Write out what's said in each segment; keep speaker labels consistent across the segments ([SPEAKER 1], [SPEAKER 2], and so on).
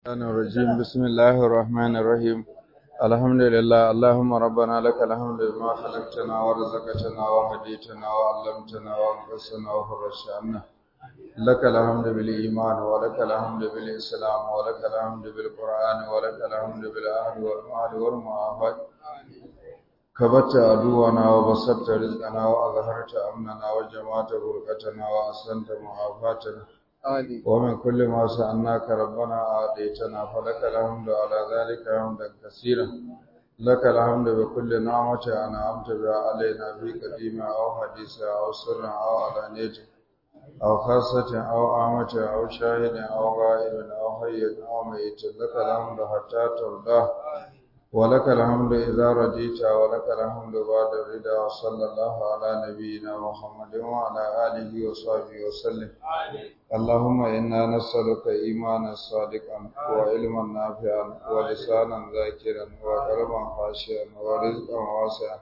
[SPEAKER 1] الرحمن الرجيم بسم الله الرحمن الرحيم الحمد لله اللهم ربنا لك الحمد بما خلقتنا ورزقتنا وهديتنا وعلمتنا وانقذتنا وفرجت عنا لك الحمد بالإيمان ولك الحمد بالإسلام ولك الحمد بالقرآن ولك الحمد بالأهل والمال والمعافاة كبت عدونا وبسطت رزقنا وأظهرت أمننا وجمعت بركتنا وأحسنت معافاتنا ومن كل ما سألناك ربنا أعطيتنا فلك الحمد على ذلك حمدا كثيرا لك الحمد بكل نعمة أنعمت بها علينا في قديمة أو حديثة أو سر أو علانية أو خاصة أو عامة أو شاهد أو غائب أو حي أو ميت لك الحمد حتى ترضاه ولك الحمد إذا رضيت ولك الحمد بعد الرضا وصلى الله على نبينا محمد وعلى آله وصحبه وسلم اللهم إنا نسألك إيمانا صادقا وعلما نافعا ولسانا ذاكرا وقلبا خاشعا ورزقا واسعا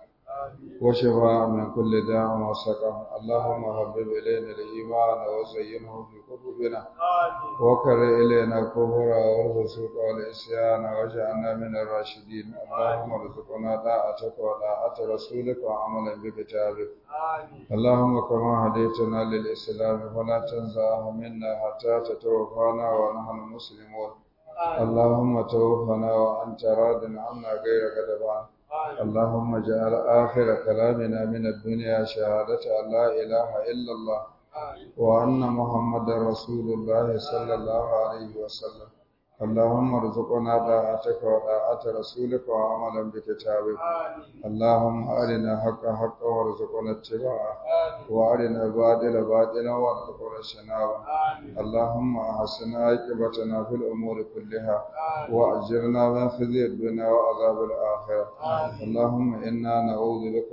[SPEAKER 1] وشفاء من كل داء وسقم اللهم حبب إلينا الإيمان وزينه في قلوبنا وكره إلينا الكفر والفسوق والعصيان واجعلنا من الراشدين اللهم ارزقنا طاعتك وطاعة رسولك وعملا بكتابك اللهم كما هديتنا للإسلام فلا تنزعه منا حتى تتوفانا ونحن مسلمون اللهم توفنا وأنت راض عنا غير غضبان اللهم اجعل آخر كلامنا من الدنيا شهادة أن لا إله إلا الله وأن محمد رسول الله صلى الله عليه وسلم اللهم ارزقنا طاعتك وطاعة رسولك وعملا بكتابك اللهم أرنا حق حقا وارزقنا اتباعه وأرنا باطل باطلا وارزقنا اجتنابه اللهم أحسن عاقبتنا في الأمور كلها وأجرنا من خزي الدنيا وعذاب الآخرة اللهم إنا نعوذ بك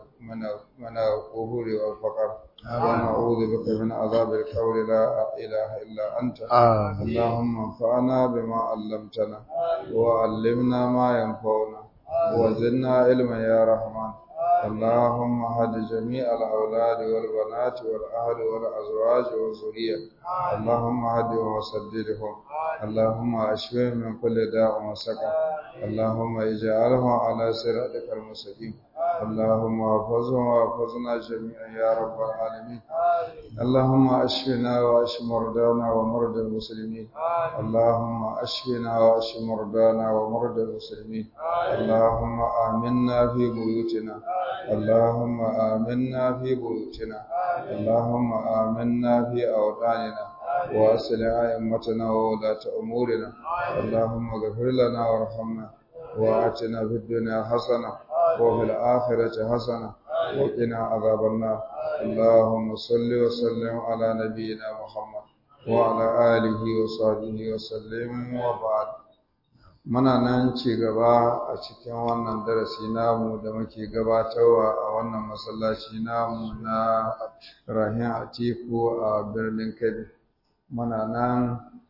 [SPEAKER 1] من القبور والفقر ونعوذ بك من عذاب القبر لا إله إلا أنت اللهم انفعنا بما علمتنا وعلمنا ما ينفعنا وزدنا علما يا رحمن اللهم هد جميع الأولاد والبنات والأهل والأزواج والذرية اللهم هدهم وسددهم اللهم اشفهم من كل داء وسقم اللهم اجعلهم على صراطك المستقيم اللهم احفظهم واحفظنا جميعا يا رب العالمين اللهم اشفنا واشف مرضانا ومرضى المسلمين اللهم اشفنا واشف مرضانا ومرضى المسلمين اللهم آمنا في بيوتنا اللهم آمنا في بيوتنا اللهم آمنا في أوطاننا وأصلح أئمتنا وولاة أمورنا اللهم اغفر لنا وارحمنا وآتنا في الدنيا حسنة وفي الآخرة حسنة وقنا عذاب النار اللهم صل وسلم على نبينا محمد وعلى آله وصحبه وسلم وبعد muna nan ci gaba a cikin wannan darasi namu da muke gabatarwa a wannan masallaci namu na Rahin Atiku a birnin Kebbi muna nan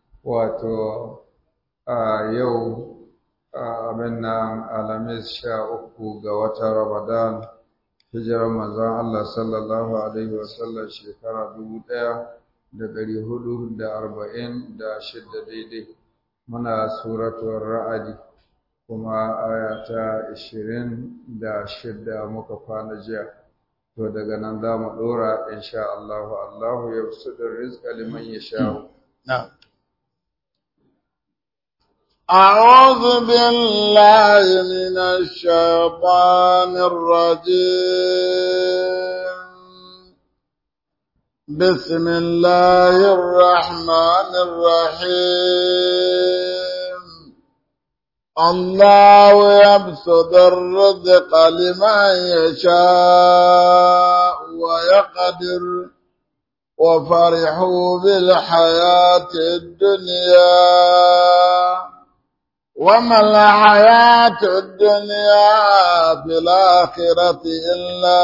[SPEAKER 1] wato a yau abin nan Alhamis 13 ga watan Ramadan hijirar manzon Allah sallallahu alaihi wasallam shekara 1446 daidai muna suratul Ra'd kuma aya ta 26 muka kwana jiya to daga nan za mu dora insha Allah Allahu yabsutur rizqa liman yasha na'am
[SPEAKER 2] أعوذ بالله من الشيطان الرجيم بسم الله الرحمن الرحيم الله يبسط الرزق لمن يشاء ويقدر وفرحوا بالحياة الدنيا وما الحياة الدنيا في الآخرة إلا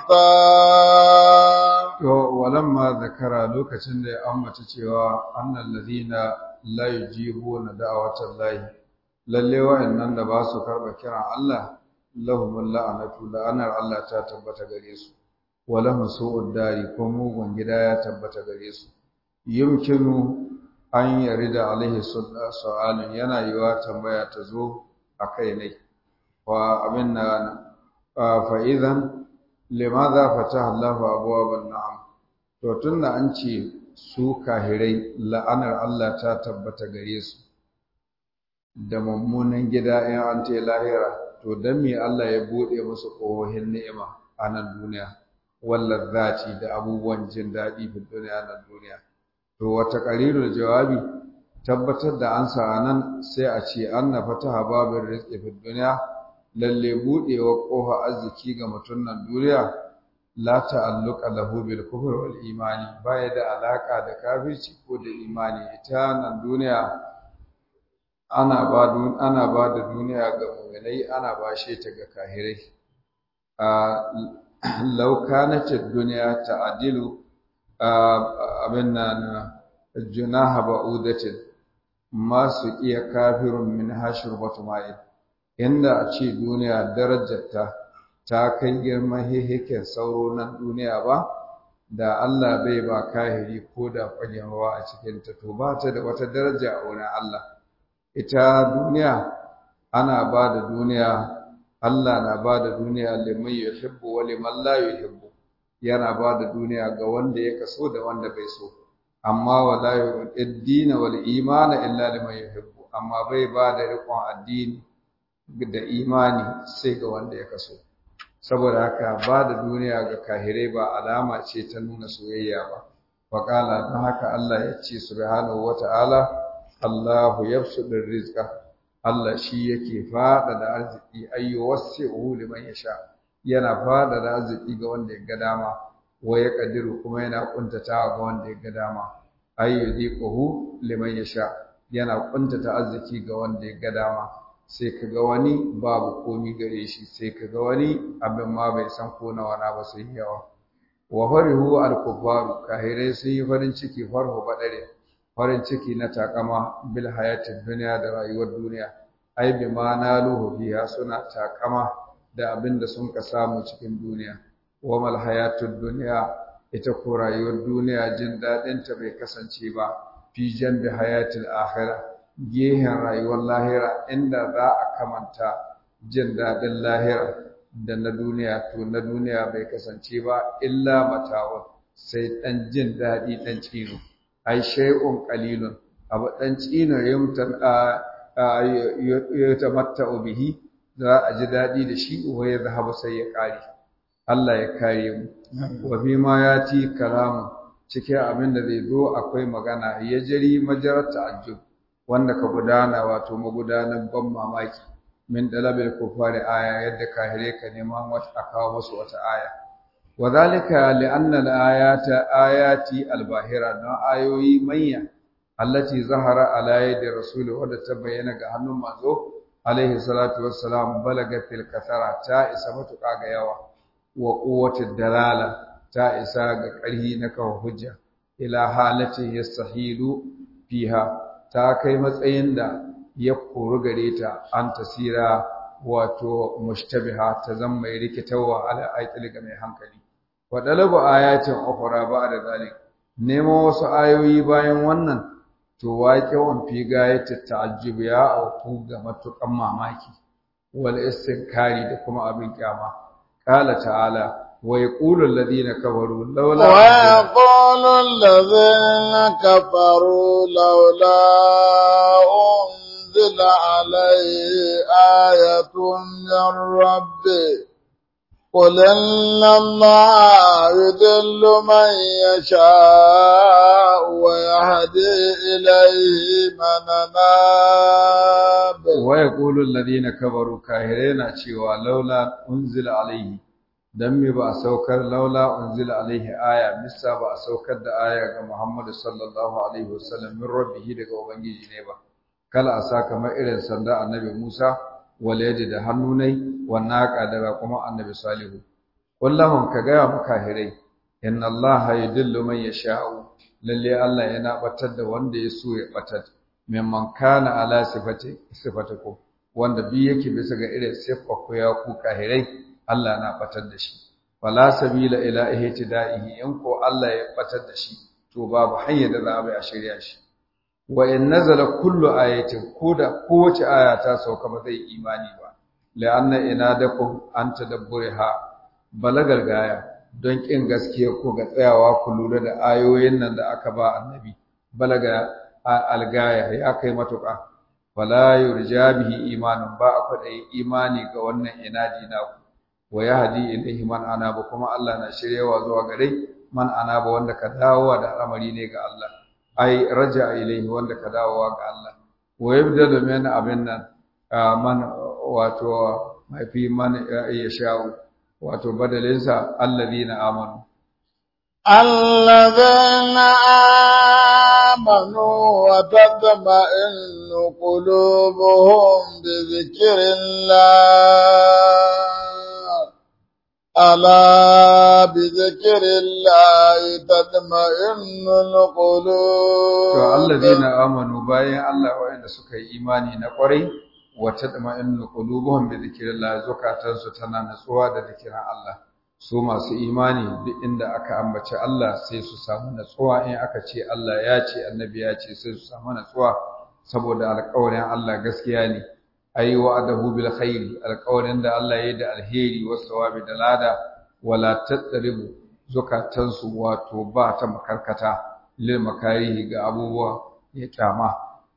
[SPEAKER 2] متاع
[SPEAKER 1] ولما ذكر لوكacin da ya ambata cewa annal ladina la yujibuna da'watallahi lalle wa'annan da ba su karba kiran Allah lahumul la'anatu la'anar Allah ta tabbata gare su walahum su'ud dari ko mugun gida ya tabbata gare su yumkinu an yarida alaihi su'alun yana yiwa tambaya ta zo akai ne wa abinna fa idan limadha fataha Allahu abwaban na'am to tunda an ce su kahirai la'anar Allah ta tabbata gare su da mummunan gida in an ta lahira to dan me Allah ya bude musu kohohin ni'ima a nan duniya wallazati da abubuwan jin dadi fi duniya nan duniya to wata qarirul jawabi tabbatar da ansa anan sai a ce anna fataha babir rizqi fi duniya lalle budewa kofa arziki ga mutun nan duniya la ta'alluqa lahu bil kufr wal imani baya da alaka da kafirci ko da imani ita nan duniya ana ba da duniya ga mu'minai ana bashe ta ga kahirai law kanat ad-dunya ta'dilu abinna junaha ba'udatin masu iya kafirun min hashurbatu ma'in inda a ce duniya darajarta ta kai girman hehiken sauro nan duniya ba da Allah bai ba kahiri ko da fagen ruwa a cikinta to ba ta da wata daraja a wurin Allah ita duniya ana ba da duniya Allah na ba da duniya liman yuhibbu wa liman la yuhibbu yana ba da duniya ga wanda ya kaso da wanda bai so amma wala yu'addina wal imana illa liman yuhibbu amma bai ba da riƙon addini da imani sai ga wanda ya kaso saboda haka ba da duniya ga kahirai ba alama ce ta nuna soyayya ba faqala don haka Allah ya ce subhanahu wata'ala Allahu yabsutur rizqa Allah shi yake fada da arziki ayyu wasi'u liman yasha yana fada da arziki ga wanda ya ga dama wa ya kadiru kuma yana kuntata ga wanda ya ga dama ayyu diquhu liman yasha yana kuntata arziki ga wanda ya ga dama sai kaga wani babu komi gare shi sai kaga wani abin ma bai san ko nawa na ba sai yawa wa farihu al-kuffaru kahirai sun yi farin ciki farhu badare farin ciki na takama bil hayatid dunya da rayuwar duniya ai bi ma naluhu biha suna takama da abin da sun ka samu cikin duniya wa mal hayatud dunya ita ko rayuwar duniya jin dadin ta bai kasance ba fi jambi hayatil akhirah gehen rayuwar lahira inda za a kamanta jin dadin lahira da na duniya to na duniya bai kasance ba illa mata'un sai dan jin dadi dan cino ai shay'un qalilun abu dan cino yutamatta'u bihi za a ji dadi da shi wa ya zahaba sai ya kare Allah ya kare mu wa fi ma yati kalamu cikin abin da zai zo akwai magana ya jari majarat ta'ajjub wanda ka gudana wato magudanan ban mamaki min dalabil kufari aya yadda kahire ka neman wata kawo musu wata aya wadhalika li'anna al-ayata ayati al-bahira na ayoyi manya allati zahara ala yadi rasul wadda ta bayyana ga hannun manzo alaihi salatu wassalam balaga fil kathara ta isa matuƙa ga yawa wa quwwatid dalala ta isa ga ƙarhi na kawo hujja ila halati yastahilu fiha ta kai matsayin da ya koru gare ta an tasira wato mushtabiha ta zama mai rikitarwa ala aqli ga mai hankali wa dalabu ayatin ukhra ba'da zalik nemo wasu ayoyi bayan wannan to waqi'un fi gayati ta'ajjub ya auku ga matukan mamaki wal istinkari da kuma abin kyama qala ta'ala ويقول الذين كفروا لولا
[SPEAKER 2] ويقول الذين كفروا لولا أنزل عليه آية من ربه قل إن الله يضل من يشاء ويهدي إليه من أناب
[SPEAKER 1] ويقول الذين كفروا كاهرين أشيوا لولا أنزل عليه dan me ba a saukar laula unzila alaihi aya misa ba a saukar da aya ga Muhammad sallallahu alaihi wasallam min rabbihi daga ubangiji ne ba kala asa kamar irin sanda annabi Musa walaydi da hannunai wanaka daga kuma annabi Salihu kullahum ka ga mukahirai inna allaha yudillu man yasha'u lalle Allah yana batar da wanda ya so ya batar mimman kana ala sifatikum wanda bi yake bisa ga irin siffar ku ya ku kahirai Allah na batar da shi wala sabila ila ihtida'ihi in ko Allah ya batar da shi to babu hanyar da za a shirya shi wa in nazala kullu ayatin koda kowace aya ta sauka ba zai imani ba la'anna inadakum an tadabburiha balagal gaya don kin gaskiya ko ga tsayawa ku lura da ayoyin nan da aka ba annabi balaga algaya ya kai matuƙa wala yurja bihi imanun ba a imani ga wannan inadi na wa yahdi ilayhi man anaba kuma Allah na shiryawa zuwa gare man anaba wanda ka dawowa da al'amari ne ga Allah ai raja ilayhi wanda ka dawowa ga Allah wa yabdalu min abin nan man wato mafi man yasha'u wato badalinsa alladhina amanu
[SPEAKER 2] آمنوا وتطمئن قلوبهم بذكر الله ألا بذكر الله تطمئن القلوب
[SPEAKER 1] الذين آمنوا باين الله وإن سكي إيماني نقري وتطمئن قلوبهم بذكر الله زكاة ستنا نسوا ذكر الله su masu imani duk inda aka ambaci Allah sai su samu natsuwa in aka ce Allah ya ce annabi ya ce sai su samu natsuwa saboda alƙawarin Allah gaskiya ne ayi wa'adahu bil khairi alƙawarin da Allah ya yi da alheri wasawabi da lada wala tatribu zukatansu wato ba ta makarkata lil makarihi ga abubuwa ya kyama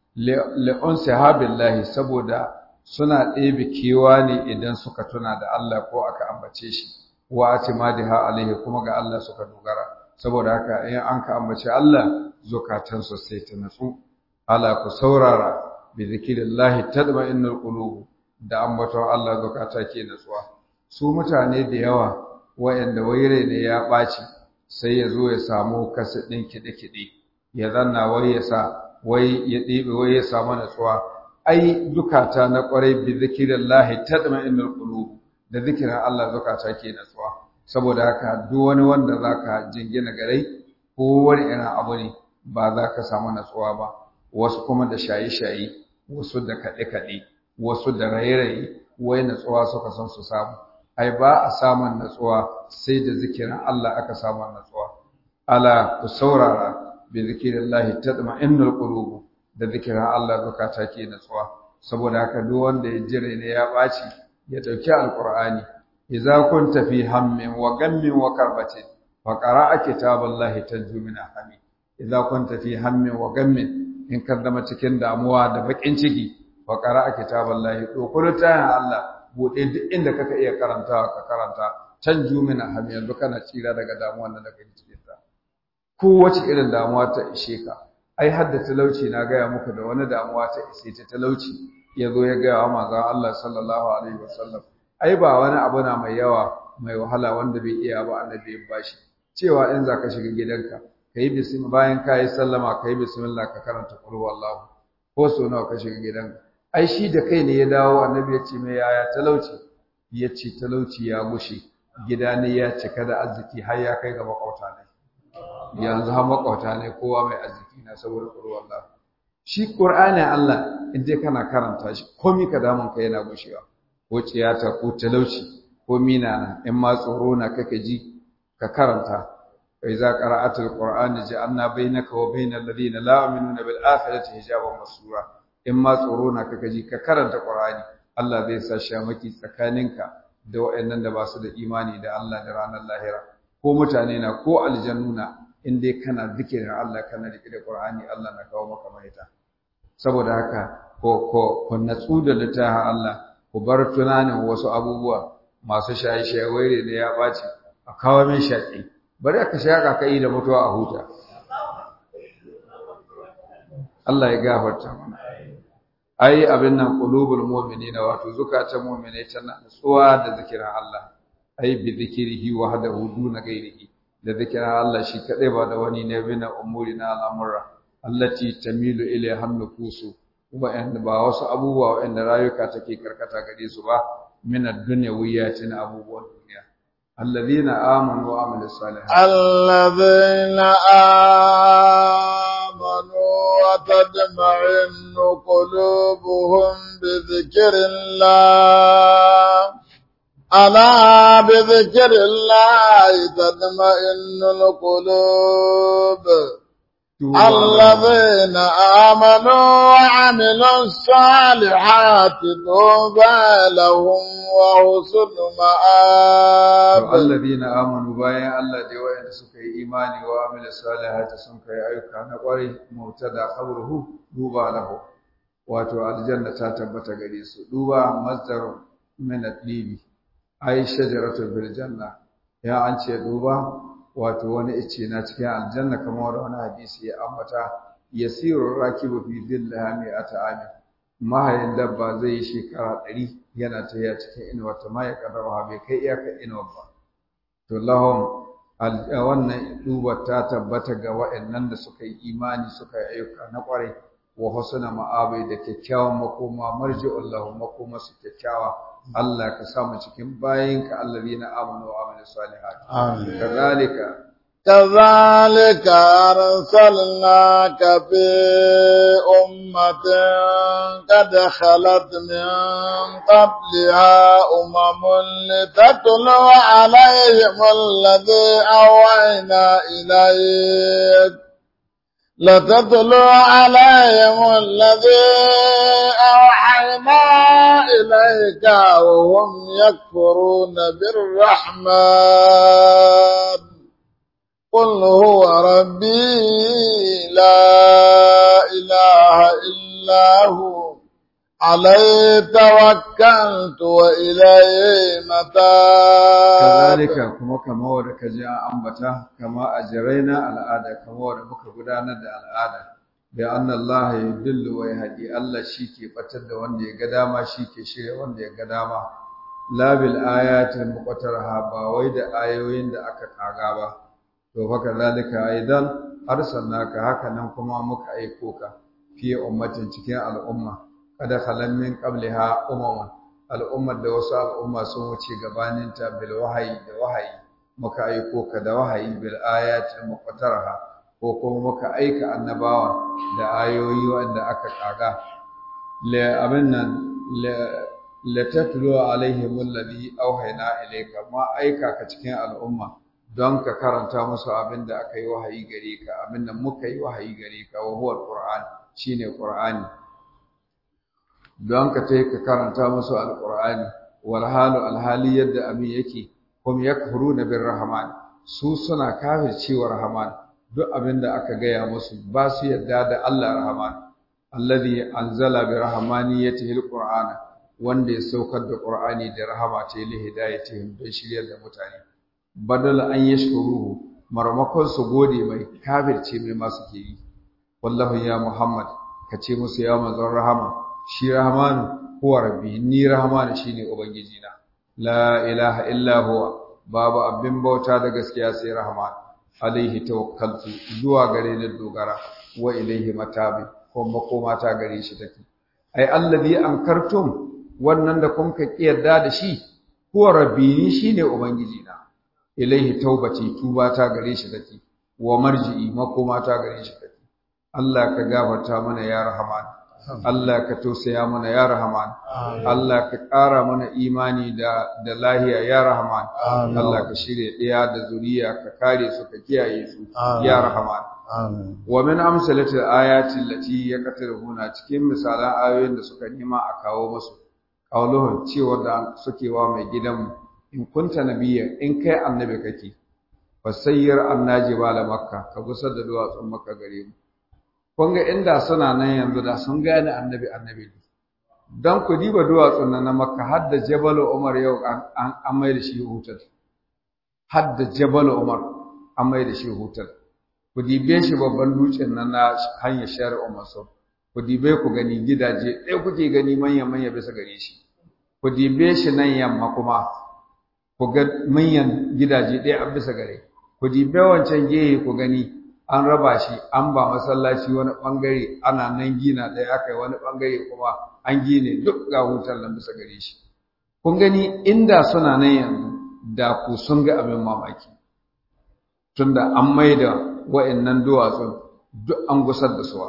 [SPEAKER 1] li'un sahabillahi saboda suna ɗebe kewa ne idan suka tuna da Allah ko aka ambace shi wa atimadiha alaihi kuma ga Allah suka dogara saboda haka in an ka ambaci Allah zukatan su sai ta natsu ala ku saurara bi zikrillahi tadma'innul qulub da ambaton Allah zukata ke natsuwa su mutane da yawa wayanda waire ne ya baci sai ya zo ya samu kasadin kide-kide ya zanna wai ya sa wai ya dibe wai ya samu natsuwa ai zukata na kwarai bi zikrillahi tadma'innul qulub da zikirin Allah zukata ke natsuwa saboda haka duk wani wanda zaka jingina gare ko wani irin abu ne ba za ka samu natsuwa ba wasu kuma da shaye-shaye wasu da kaɗe-kaɗe wasu da raye-raye wai natsuwa suka san su samu ai ba a samun natsuwa sai da zikirin Allah aka samu natsuwa ala ku saurara bi zikrillahi tadma'innul qulub da zikirin Allah zukata ke natsuwa saboda haka duk wanda ya jire ne ya baci ya dauki alqur'ani idza kunta fi hammin wa gammin wa karbatin fa qara'a kitaballahi tanju min hammin idza kunta fi hammin wa gammin in ka zama cikin damuwa da bakin ciki fa qara'a kitaballahi to kulta Allah bude duk inda kaka iya karantawa ka karanta tanju min hammin yanzu kana tsira daga damuwan nan da kake cikin ta kowace irin damuwa ta ishe ka ai hadda talauci na gaya muku da wani damuwa ta ishe ta talauci yazo ya gaya wa manzon Allah sallallahu alaihi wasallam ai ba wani abu na mai yawa mai wahala wanda bai iya ba annabi ya bashi cewa in zaka shiga gidanka kai bismillah bayan kai sallama kai bismillah ka karanta qul huwallahu ko so nawa ka shiga gidanka ai shi da kai ne ya dawo annabi ya ce mai yaya talauci ya ce talauci ya gushe gida ne ya cika da arziki har ya kai ga makwauta ne yanzu har makwauta ne kowa mai arziki na saboda qul huwallahu shi qur'ani Allah in dai kana karanta shi komai ka damun ka yana gushewa ko ciyata ko talauci ko mina in ma tsoro na kake ji ka karanta fa iza qara'atul qur'ani ja'alna bainaka wa bainal ladina la yu'minuna bil akhirati hijaban masura in ma tsoro na kake ji ka karanta qur'ani Allah zai sa shamaki tsakaninka da waɗannan da ba su da imani da Allah da ranar lahira ko mutane na ko aljannuna in dai kana zikirin Allah kana rike da qur'ani Allah na kawo maka mahita saboda haka ko natsu da littafin Allah ku bar tunanin wasu abubuwa masu shaye-shaye waire ne ya ɓaci a kawo min shaƙi bari aka shaƙa ka yi da mutuwa a huta Allah ya gafarta mana ai abin nan qulubul mu'minina wato zukatan mu'minai tana nutsuwa da zikirin Allah ai bi zikrihi wahdahu duna ghairihi da zikirin Allah shi kadai ba da wani ne bin umuri na al'amura allati tamilu ilayha nufusu wa'anda ba wasu abubuwa wa'anda rayuka take karkata gare su ba min ad-dunyawiyyatin abubuwan duniya alladhina amanu wa amilus salihat
[SPEAKER 2] alladhina amanu wa tadma'innu qulubuhum bi dhikrillah ala bi dhikrillah tadma'innul qulub الذين آمنوا وعملوا الصالحات طوبى لهم وحسن مآب.
[SPEAKER 1] الذين آمنوا باين الله دي وين suka yi imani wa amila salihati sun kai ayyuka na kwarai mubtada khabruhu duba lahu wato aljanna ta tabbata gare su duba masdar min al-dibi ay shajaratu bil janna ya an ce duba wato wani ice na cikin aljanna kamar wani hadisi ya ambata yasiru rakibu fi dhillaha mi'ata amin mahayin dabba zai yi shekara 100 yana tafiya cikin inuwa ta mai kadarwa bai kai iyaka inuwa ba to lahum wannan duba ta tabbata ga waɗannan da suka yi imani suka yi ayyuka na kwarai wa husna ma'abai da kyakkyawan makoma marji'ul lahum makoma su kyakkyawa Allah ka sa mu cikin bayinka allazina amanu wa amilus salihati amin
[SPEAKER 2] كذلك أرسلناك في أمة قد خلت من قبلها لتتلو عليهم الذي أوحينا إليك وهم يكفرون بالرحمن قل هو ربي لا إله إلا هو عليه توكلت وإليه متاب.
[SPEAKER 1] كذلك كما ورك جاء أنبتا كما أجرينا العادة كما ورك غدانا العادة بأن الله يدل ويهدي الله شيكي فتد وندي قداما شيكي شيء وندي قداما لا بالآيات المقترحة باويد آيوين دا أكا كاغابا to haka zalika aidan arsalnaka haka nan kuma muka aiko ka fi ummatin cikin al'umma kada khalan min qabliha al'ummar da wasu al'umma sun wuce gabanin ta bil wahayi da wahayi muka aiko ka da wahayi bil ayati muqtaraha ko kuma muka aika annabawa da ayoyi wanda aka kaga la abinnan la tatlu alaihim alladhi awhayna ilayka ma aika ka cikin al'umma don ka karanta musu abin da aka yi wahayi gare ka abin da muka yi wahayi gare ka wa huwa alquran shine qur'ani don ka tai ka karanta musu alqur'ani wal halu alhali yadda abin yake hum yakfuruna birrahman su suna kafircewa rahman duk abin da aka gaya musu ba su yadda da Allah rahman alladhi anzala birahmaniyatihi alqur'ana wanda ya saukar da qur'ani da rahama ta hidayatihim don shiryar da mutane badal an yashkuruhu marmakon su gode mai kafirce mai masu ke yi wallahu ya muhammad kace musu ya manzon rahama shi rahmanu huwa rabbi ni rahmanu shine ubangiji na la ilaha illa huwa babu abin bauta da gaskiya sai rahman alaihi tawakkaltu zuwa gare ni dogara wa ilaihi matabi ko makoma ta gare shi take ai allazi ankartum wannan da kun ka kiyarda da shi huwa rabbi shine ubangiji na ilaihi taubati tuba ta gare shi take wa marji'i makoma ta gare shi take Allah ka gafarta mana ya rahman Allah ka tausaya mana ya rahman Allah ka ƙara mana imani da lahiya ya rahman Allah ka shirye ɗaya da zuriya ka kare su ka kiyaye su ya rahman wa min amsalati ayati allati yaqtaruna cikin misalan ayoyin da suka nima a kawo musu qauluhum cewa da suke wa mai gidanmu in kunta nabiyya in kai annabi kake fasayyir annajibala makka ka gusar da duwatsun makka gare mu kun ga inda suna nan yanzu da sun gane annabi ne dan ku diba duwatsun nan na makka har da jabal umar yau an mai da shi hutar har da jabal umar an mai da shi hutar ku dibe shi babban dutsen nan na hanyar shari'a maso ku dibe ku gani gidaje ɗaya kuke gani manya bisa gare shi ku dibe shi nan yamma kuma ku ga manyan gidaje ɗaya a bisa gare ku dibe wancan gehe ku gani an raba shi an ba masallaci wani bangare ana nan gina ɗaya aka yi wani bangare kuma an gine duk ga hutar nan bisa gare shi kun gani inda suna nan yanzu da ku sun ga abin mamaki tunda an maida wa'annan duwatsun duk an gusar da suwa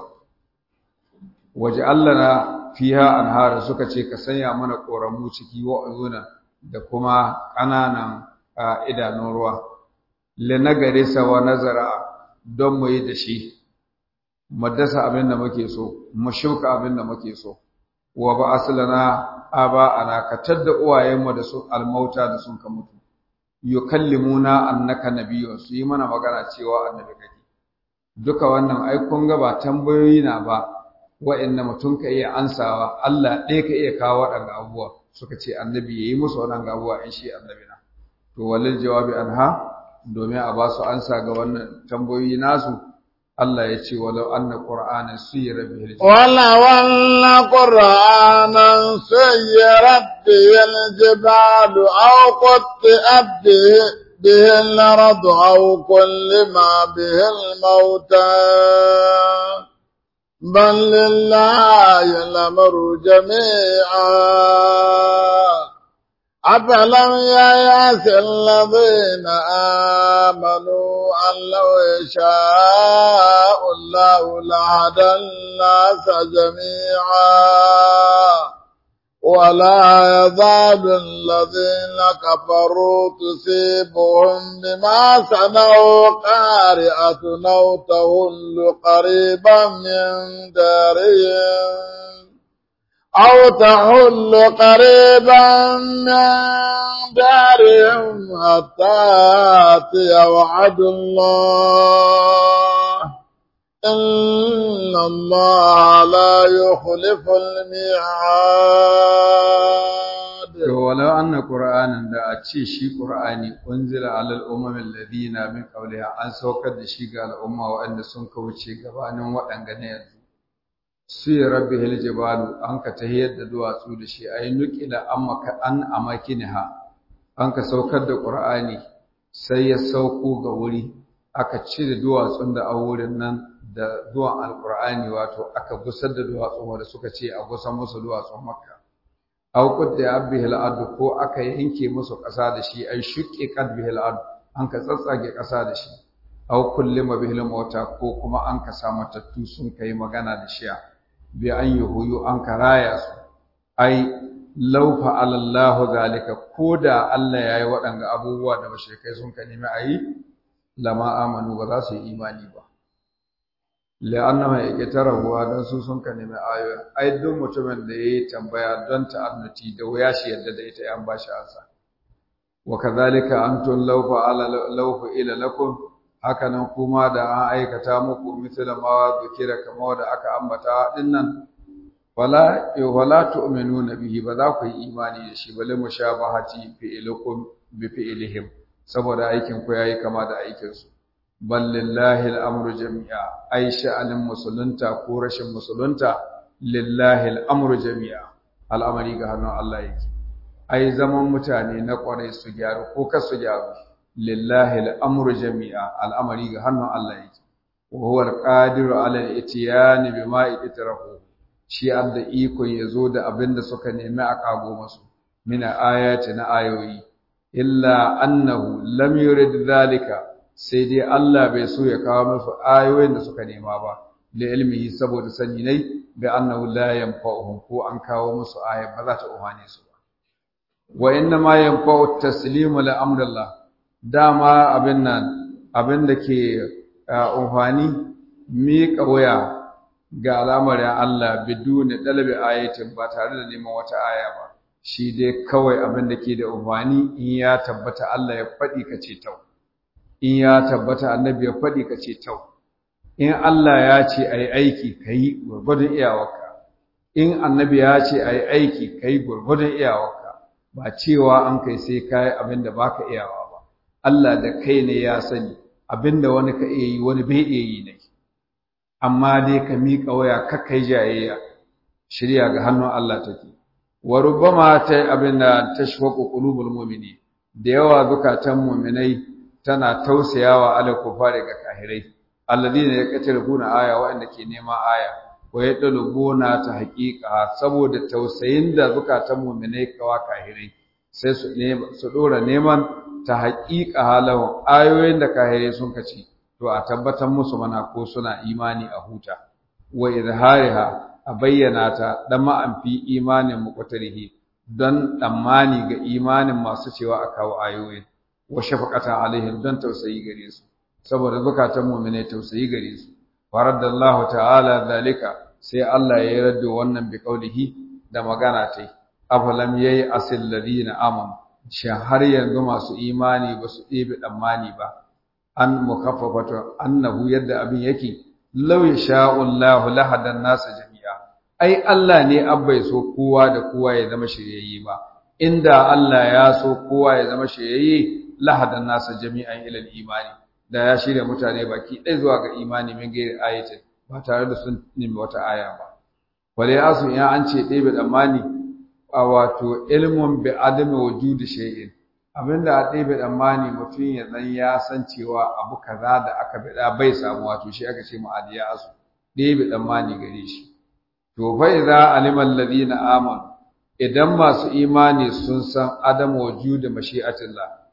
[SPEAKER 1] waje Allah na fiha anhara suka ce ka sanya mana koramu ciki wa'azuna da kuma ƙananan idanun ruwa le nagare sawa nazara don mu yi da shi mu dasa abin da muke so mu shuka abin da muke so wa ba aslana aba ana katar da uwayenmu da su almauta da sun ka mutu yukallimuna annaka nabiyyun su yi mana magana cewa annabi kake duka wannan ai kun ga ba tambayoyi na ba wa'anna mutum ka iya ansawa Allah ɗaya ka iya kawo waɗanda abubuwa suka ce annabi yayi musu waɗanda abubuwa in shi annabi na to walil jawabi anha domin a ba su ansa ga wannan tambayoyi nasu Allah ya ce walau anna qur'ana suyirat bihil
[SPEAKER 2] walau anna qur'anan suyirat bihil jibalu aw qutti'at bihil ardu aw kullima bihil mauta bal lillahi al-amru jami'a أفلم ييأس الذين آمنوا أن لو يشاء الله لهدى الناس جميعا ولا يزال الذين كفروا تصيبهم بما صنعوا قارئة أو تهل قريبا من دارهم أو تحل قريبا من دارهم حتى يأتي وعد الله إن الله لا يخلف الميعاد
[SPEAKER 1] ولو أن قرآنا da a ce shi Qur'ani unzila alal umamil ladina min qawliha an saukar da shi ga al'umma waɗanda sun kauce gabanin waɗanga ne yanzu sai rabbi hil jibalu an ka tahiyar da duwatsu da shi ay nuqila an amakinaha an ka saukar da qur'ani sai ya sauko ga wuri aka cire duwatsun da a wurin nan da duwan alqur'ani wato aka gusar da duwatsun wanda suka ce a gusar musu duwatsun makka aw qudda abihil ard ko aka yanke musu ƙasa da shi ay shuqqi qadbihil ard an ka tsatsage ƙasa da shi aw kullima bihil mauta ko kuma an ka sa matattu sun kai magana da shi bi an yuhuyu an karaya su ai law fa'ala Allahu zalika koda Allah yayi waɗanga abubuwa da mushrikai sun ka nemi ayi lama amanu ba za su yi imani ba la'annama yaqtarahu dan su sun ka nemi ayoyi ai duk mutumin da yayi tambaya don ta'annuti da wuya shi yadda da ita an bashi ansa wa kadhalika antum law fa'ala ila lakum hakanan kuma da an aikata muku misala ma zikira kamar da aka ambata dinnan wala tu'minuna bihi ba za ku yi imani da shi bale mushabahati fi'lukum bi fi'lihim saboda aikin ku yayi kama da aikin su bal lillahi al-amru jami'a ai sha'anin musulunta ko rashin musulunta lillahi al-amru jami'a al'amari ga hannun Allah yake ai zaman mutane na kwarai su gyaru ko kar su gyaru lillahi al'amru jami'a al'amari ga hannun Allah yake wa huwa al-qadiru 'ala al-itiyani bima itrahu shi adda iko yazo da abinda suka nemi a kago musu mina ayati na ayoyi illa annahu lam yurid zalika sai dai Allah bai so ya kawo musu ayoyin da suka nema ba li ilmihi saboda sani ne bi annahu la yanfa'uhum ko an kawo musu aya ba za ta umane su ba wa inna ma yanfa'u taslimu li amrillah dama abin da ke umfani miƙa waya ga al'amarin Allah biduni dalabi ayatin ba tare da neman wata aya ba shi dai kawai abin da ke da umfani in ya tabbata Allah ya faɗi ka ce tau in ya tabbata annabi ya faɗi ka ce tau in Allah ya ce ayi aiki kai gurgurdun iyawarka in annabi ya ce ayi aiki kai gurgurdun iyawarka ba cewa an kai sai kai abin da baka iyawa ba Allah da kai ne ya sani abinda wani ka iya yi wani bai iya yi ne amma dai ka miƙa waya ka kai jayayya shirya ga hannun Allah take wa rubbama ta abinda tashwaqu qulubul mu'mini da yawa zukatan mu'minai tana tausayawa ala kufari ga kahirai alladina yaqtiluna aya wa'anda ke nema aya wa yadlubuna ta haqiqa saboda tausayin da zukatan mu'minai kawa kahirai sai su dora neman ta haqiqa halahu ayoyin da kahirai sun kace to a tabbatar musu mana ko suna imani a huta wa izhariha a bayyana ta dan ma'amfi imanin muqtarihi dan tsammani ga imanin masu cewa a kawo ayoyin wa shafaqata alaihim dan tausayi gare su saboda zakatan mu'mine tausayi gare su faradallahu ta'ala zalika sai Allah ya radda wannan bi kaulihi da magana tai afalam yayi asil ladina amanu shi har yanzu masu imani ba su ɗebe tsammani ba an mukaffafatu annahu yadda abin yake law yasha'ullahu lahadan nasa jami'a ai Allah ne abbai so kowa da kowa ya zama shiryayye ba inda Allah ya so kowa ya zama shiryayye lahadan nasa jami'an ila imani da ya shirya mutane baki ɗaya zuwa ga imani min gairi ayatin ba tare da sun nemi wata aya ba wale asu ya an ce ɗebe tsammani a wato ilmun bi adami wujudi shay'in abinda a ɗebe tsammani mutum ya zan ya san cewa abu kaza da aka bida bai samu wato shi aka ce ma'adiya asu ɗebe tsammani gare shi to fa idza alima alladhina amanu idan masu imani sun san adam wujudi mashi'atillah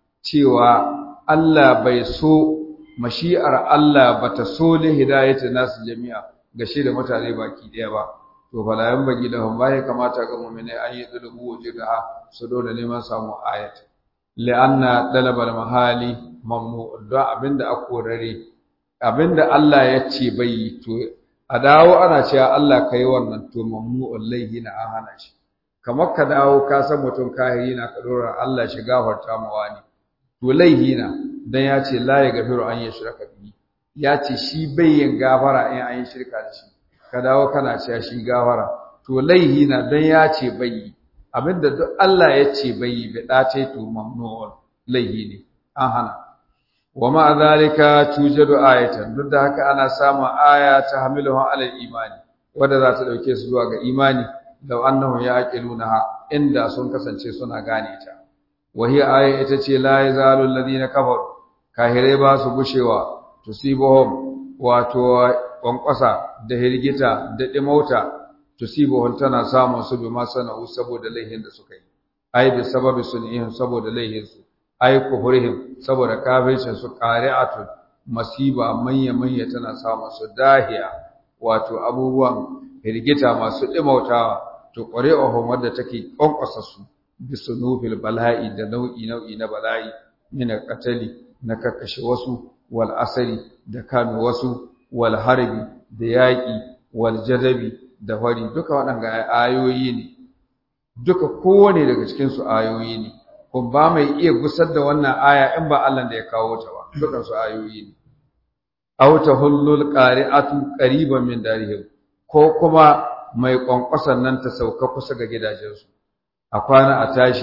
[SPEAKER 1] cewa Allah bai so mashi'ar Allah bata so li hidayatin nasu jami'a ga shi da mutane baki ɗaya ba to fala yan bagi lahum bai kamata ga mu'mini an yi dulubu wajha su dole neman samu ayat li'anna talabal mahali mamnu da abinda akorare abinda Allah ya ce bai to a dawo ana cewa Allah kai wannan to mamnu wallahi na an hana shi kamar ka dawo ka san mutum kahiri na ka dora Allah shi gafarta mu wani to laihi na dan ya ce la ya gafiru an yashraka bihi ya ce shi bai yin gafara in an yi shirka da shi ka dawo kana cewa shi gafara to laihi na dan ya ce bai abinda duk Allah ya ce bai bi dace to mamnu'un laihi ne an hana wa ma zalika tujadu ayatan duk da haka ana samun aya ta hamiluhu ala imani wanda za ta dauke su zuwa ga imani law annahum yaqilunaha inda sun kasance suna gane ta wahi aya ita ce la yazalu alladhina kafaru kahirai ba su gushewa tusibuhum wato kwankwasa da hirgita da dimauta tusibuhum tana samun su bi masana'u saboda laihin da suka yi ai bi sababi sunihim saboda laihin su ai kufurihim saboda kafircin su qari'atun masiba manya tana samun su dahiya wato abubuwan hirgita masu dimautawa to qari'uhum wadda take kwankwasa su bi sunufil bala'i da nau'i na bala'i min qatali na kakkashe wasu wal asari da kame wasu wal harbi da yaƙi wal jadabi da fari duka waɗanga ayoyi ne duka kowane daga cikin su ayoyi ne kun ba mai iya gusar da wannan aya in ba Allah da ya kawo ta ba dukan su ayoyi ne aw tahullul qari'atu qariban min darihim ko kuma mai kwankwasan nan ta sauka kusa ga gidajensu a kwana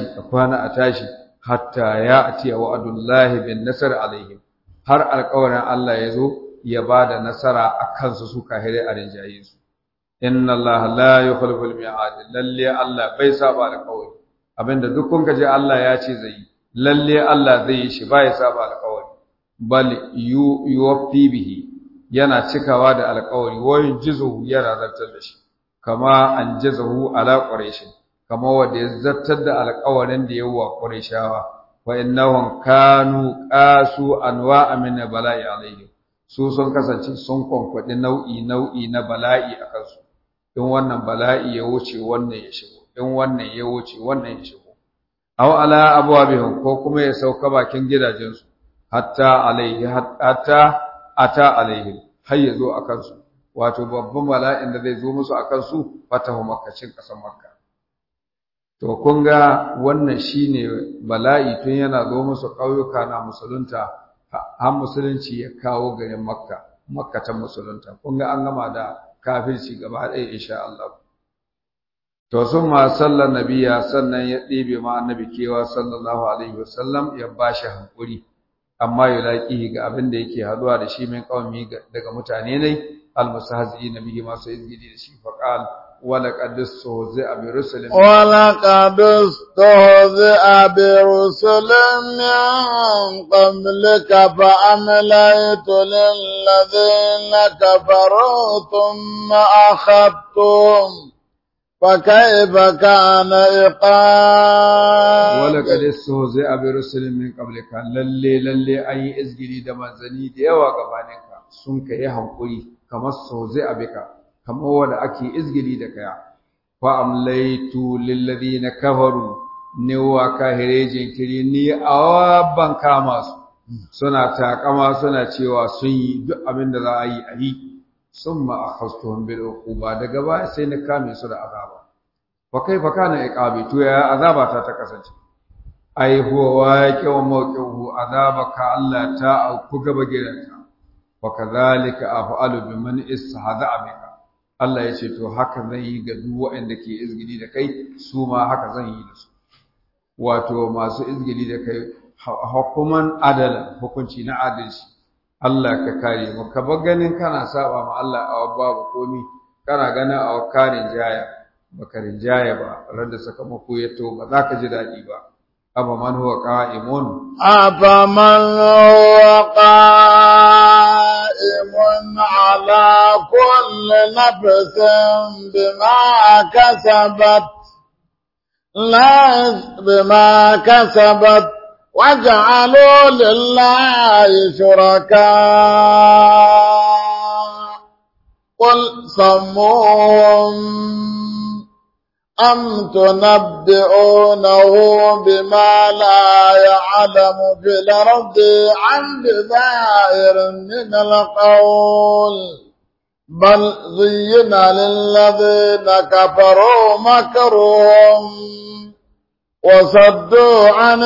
[SPEAKER 1] a tashi hatta ya atiya wa'adullahi bin nasr alaihim har alƙawarin Allah ya zo ya bada nasara akan su kahirai a rinjaye su inna Allah la yukhlifu al-mi'ad lalle Allah bai saba alƙawari abinda duk kun kaje Allah ya ce zai lalle Allah zai yi shi bai saba alƙawari bal yuwaffi bihi yana cikawa da alƙawari wayin jizu yana zartar da shi kama an jazahu ala quraish kama wanda ya zartar da alƙawarin da yawa qurayshawa wa innahum kanu qasu anwa'a min bala'i alaihim su sun kasance sun konkwadi nau'i na bala'i akan su in wannan bala'i ya wuce wannan ya shigo in wannan ya wuce wannan ya shigo aw ala abwabihim ko kuma ya sauka bakin gidajensu hatta ata alaihim har ya zo akan su wato babban bala'in da zai zo musu akan su fatahu makkacin kasan makka to kun ga wannan shine bala'i tun yana zo musu kauyuka na musulunta har musulunci ya kawo garin makka ta musulunta kun ga an gama da kafirci gaba ɗaya insha Allah to sun ma sallar nabiya sannan ya ɗebe ma annabi kewa sallallahu alaihi wasallam ya bashi hankuri amma yulaqihi ga abin da yake haduwa da shi min qaumi daga mutane ne almusahzi nabihi ma sai izgidi da shi faqal ولقد استهزئ برسل من
[SPEAKER 2] قبلك فأمليت للذين كفروا ثم أخذتهم فكيف كان عقاب
[SPEAKER 1] ولقد استهزئ برسل من قبلك للي أي إزجلي دمزني ديوا غبانك سنك يهنقلي كما استهزئ بك kamar wanda ake izgili da kaya fa amlaytu lil ladina kafaru ne wa kahire jinkiri ni awaban kama su suna takama suna cewa sun yi duk abin da za a yi summa akhastuhum bil uquba daga baya sai na kame su da azaba fa kaifa kana iqabi to ya azaba ta kasance ai huwa waqi'u mawqi'uhu azabaka Allah ta ku gaba gidanka wa kadhalika af'alu biman istahza'a bika Allah ya ce to haka zan yi ga duk waɗanda ke izgili da kai su ma haka zan yi da su wato masu izgili da kai hukuman adala hukunci na adalci Allah ka kare mu ka bar ganin kana saba ma Allah a babu komi kana ganin a wakarin jaya baka rinjaya ba randa sakamako ya to ba za ka ji daɗi ba aba man huwa qa'imun
[SPEAKER 2] ala kulli nafsin bima kasabat وجعلوا لله شركاء قل سموهم أم تنبئونه بما لا يعلم في الأرض عن بظاهر من القول بل زين للذين كفروا مكرهم وصدوا عن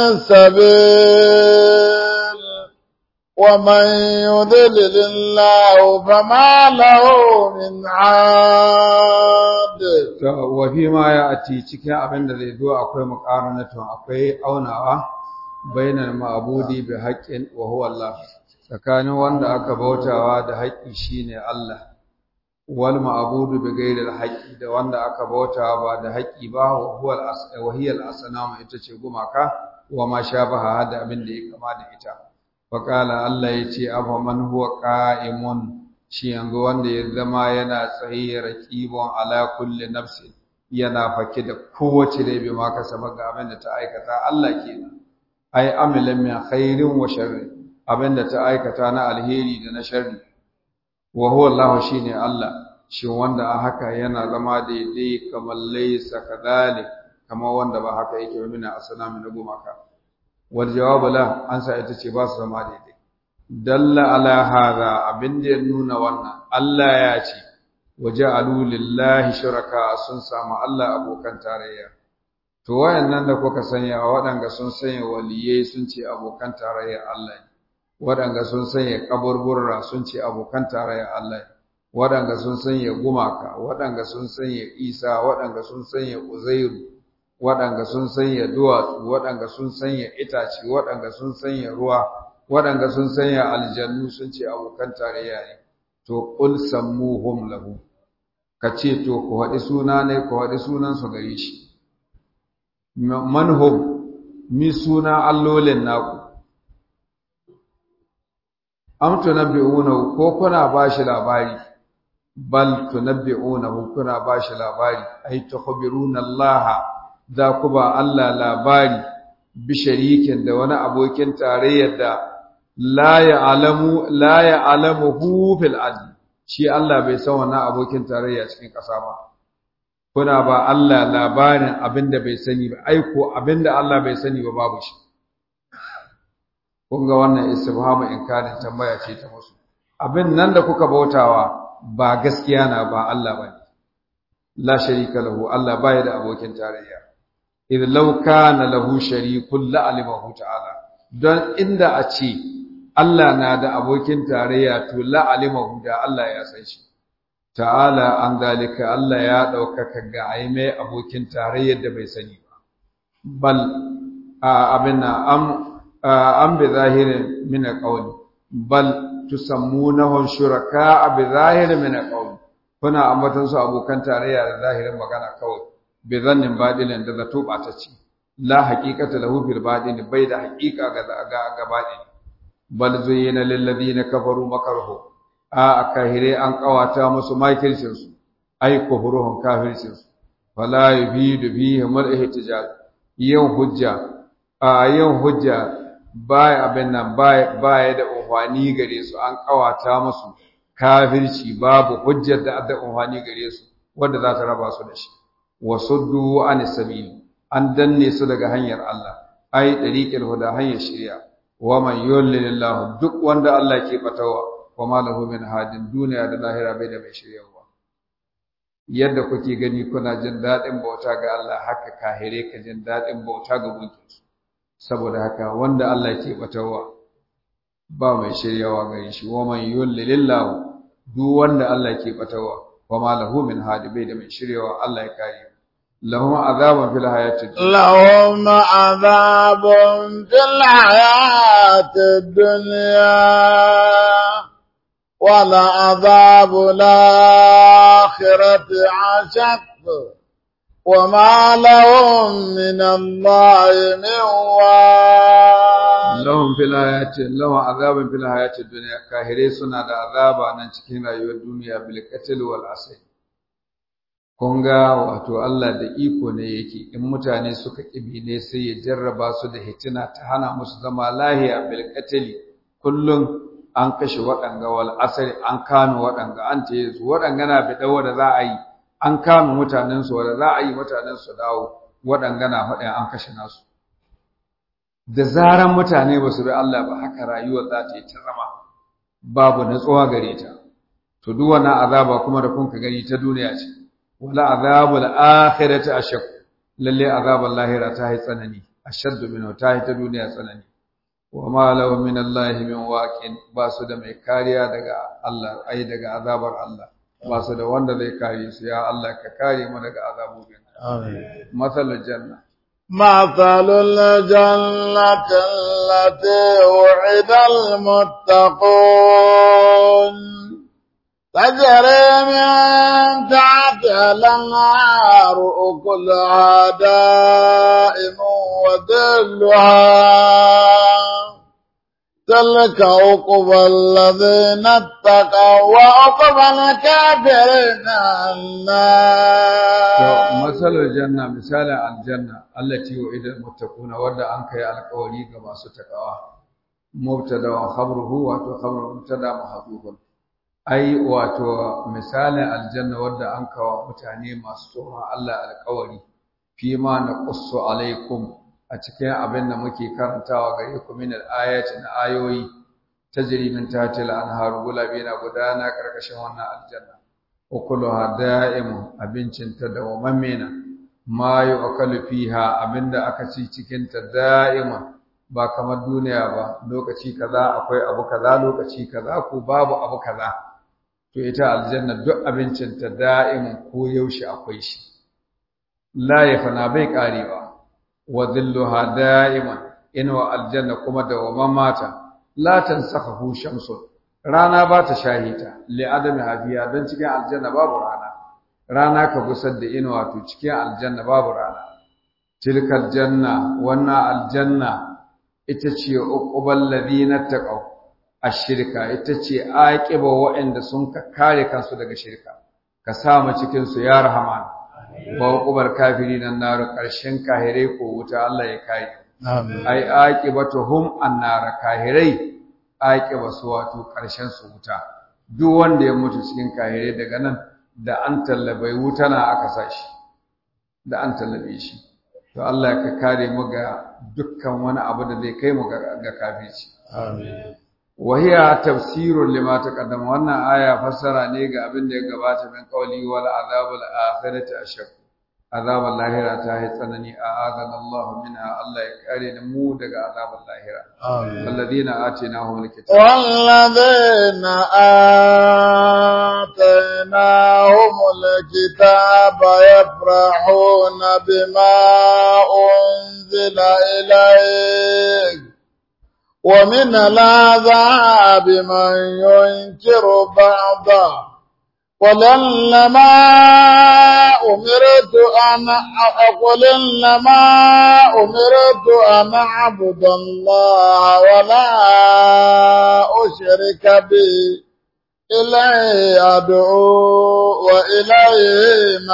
[SPEAKER 2] السبيل ومن يضلل الله فما له من عاد
[SPEAKER 1] وفيما يأتي cikin abin da zai zo akwai muqaranatu akwai aunawa bainal ma'budi bi haqqin wa huwa Allah tsakanin wanda aka bautawa da haƙƙi shine Allah wal ma'budu bi ghairi al-haqqi da wanda aka bauta ba da haqqi ba wa hiya al-asnam ita ce gumaka wa ma shabaha da abin da ya kama da ita fa qala Allah yace afa man huwa qa'imun shi yanzu wanda ya zama yana tsaye raqibun ala kulli nafsin yana fake da kowace rai bi ma kasaba ga abin da ta aikata Allah kenan ai amilan min khairin wa sharri abin da ta aikata na alheri da na sharri wa huwa Allah shine Allah shi wanda a haka yana zama daidai kamar laysa kadhalik kamar wanda ba haka yake ba mina asnami na gumaka wal jawabu la an sa ita ce ba su zama daidai dalla ala hadha abinda ya nuna wannan Allah ya ce waja'alu lillahi shuraka sun samu Allah abokan tarayya to wayannan da kuka sanya waɗanga sun sanya waliyai sun ce abokan tarayya Allah ne waɗanda sun sanya kaburburra sun ce abokan tarayyar Allah waɗanda sun sanya gumaka waɗanda sun sanya Isa waɗanda sun sanya Uzairu waɗanda sun sanya duwatsu waɗanda sun sanya itace waɗanda sun sanya ruwa waɗanda sun sanya aljannu sun ce abokan tarayya ne to qul sammuhum lahu kace to ku haɗi suna ne ku haɗi sunan su gare shi manhum mi suna allolin naku am tunabbi'unahu ko kuna bashi labari bal tunabbi'unahu kuna bashi labari ay tukhbiruna Allah za ku ba Allah labari bi sharikin da wani abokin tarayyar da la ya'lamuhu fil ard shi Allah bai san wannan abokin tarayya cikin ƙasa ba kuna ba Allah labarin abinda bai sani ba ai ko abinda Allah bai sani ba babu shi kun ga wannan istifhamu inkarin tambaya ce ta musu abin nan da kuka bautawa ba gaskiya na ba Allah bane la sharika lahu Allah bai da abokin tarayya idh law kana lahu sharikun la alimahu ta'ala don inda a ce Allah na da abokin tarayya to la alimahu da Allah ya san shi ta'ala an zalika Allah ya daukaka ga ai mai abokin tarayyar da bai sani ba bal abinna am bi zahirin min alqawli bal tusammunahum shuraka bi zahirin min alqawli kuna ambaton su abokan tarayya da zahirin magana kawai bi zannin badilin da zato batacci la haqiqata lahu fil badin bai da haqiqa ga badin bal zayyana lil ladina kafaru makaruhu kahire an kawata musu makircin su ai kufruhum kafircin su fala yufidu bihi mal ihtijaj yin hujja baya abin nan baya da umfani gare su an kawata musu kafirci babu hujjar da umfani gare su wanda za ta raba su da shi wasuddu anis sabil an danne su daga hanyar Allah ai dariqil huda hanyar shari'a wa man yulilillahu duk wanda Allah ke fatawa wa ma lahu min hadin duniya da lahira bai da mai shiryawa yadda kuke gani kuna jin dadin bauta ga Allah haka kahire ka jin dadin bauta ga gunki saboda haka wanda Allah ke batawa ba mai shiryawa gare shi wa man yulilillahu duk wanda Allah ke batawa wa ma lahu min hadi bai da mai shiryawa Allah ya kare lahum azabun fil hayatid
[SPEAKER 2] لهم عذاب في الحياة الدنيا ولعذاب الآخرة أشق وما لهم من الله من واق
[SPEAKER 1] lahum azabun fil hayatid dunya kahire suna da azaba nan cikin rayuwar duniya bil qatl wal asr kunga wato Allah da iko ne yake in mutane suka kibi ne sai ya jarraba su da hitina ta hana musu zama lahiya bil qatl kullum an kashe waɗanga wal asr an kame waɗanga an ce su waɗanga na bi dawo da za a yi an kame mutanen su wanda za a yi mutanen su dawo waɗanga na faɗin an kashe nasu da zaran mutane ba su bi Allah ba haka rayuwar za ta yi ta zama babu natsuwa gare ta to duk wannan azaba kuma da kun ka gani ta duniya ce wala azabul akhirati ashaq lalle azabul lahira ta yi tsanani ashaddu minhu ta yi ta duniya tsanani wa ma lahu min Allah min waqin ba su da mai kariya daga Allah ai daga azabar Allah ba su da wanda zai kare su ya Allah ka kare mu daga azabobin amin masalul janna
[SPEAKER 2] مثل الجنة التي وعد المتقون تجري من تحتها الأنهار أكلها دائم وذلها تلك عقبى الذين اتقوا وعقبى الكافرين النار
[SPEAKER 1] masalar janna misalin aljanna allati wa'ida almuttaquna wanda an kai alƙawari ga masu takawa mubtada wa khabruhu wato khabru mubtada mahdhufun ai wato misalin aljanna wanda an kawo mutane masu tsoron Allah alƙawari fi ma naqussu alaikum a cikin abin da muke karantawa gare ku min al-ayati na ayoyi tajri min tahtil anhar gulabi na gudana karkashin wannan aljanna ukuluha da'im abincin ta dawamammena ma yu'kalu fiha abinda aka ci cikin ta da'ima ba kamar duniya ba lokaci kaza akwai abu kaza lokaci kaza ko babu abu kaza to ita aljanna duk abincin ta da'im ko yaushe akwai shi la yafana bai karewa wa dhilluha da'iman inwa aljanna kuma dawamamata la tansakhu shamsun rana ba ta shahita li adami hafiya don cikin aljanna babu rana ka gusar da inuwa to cikin aljanna babu rana tilkal janna wannan aljanna ita ce uqbal ladina taqaw ashirka ita ce aqiba wa'anda sun ka kare kansu daga shirka ka sa mu cikin su ya rahman wa uqbar kafirin annar karshen kahire ko wuta Allah ya kai amin ai aqibatuhum annar kahirai aƙiba su wato ƙarshen su wuta duk wanda ya mutu cikin kahire daga nan da an tallabe wuta na aka sashi da an tallabe shi to Allah ka kare mu ga dukkan wani abu da zai kai mu ga kafirci amin wa hiya tafsirun lima taqaddama wannan aya fassara ne ga abin da ya gabata min qawli wal azabul akhirati ashaq azabul lahira ta yi tsanani a azana Allah minha Allah ya kare da mu daga azabul lahira amin alladhina atainahum alkitaba
[SPEAKER 2] walladhina atainahum alkitaba yafrahuna bima unzila ilayk ومن العذاب من ينكر بعضه قل إنما أمرت أن أعبد الله ولا أشرك به إليه أدعو وإليه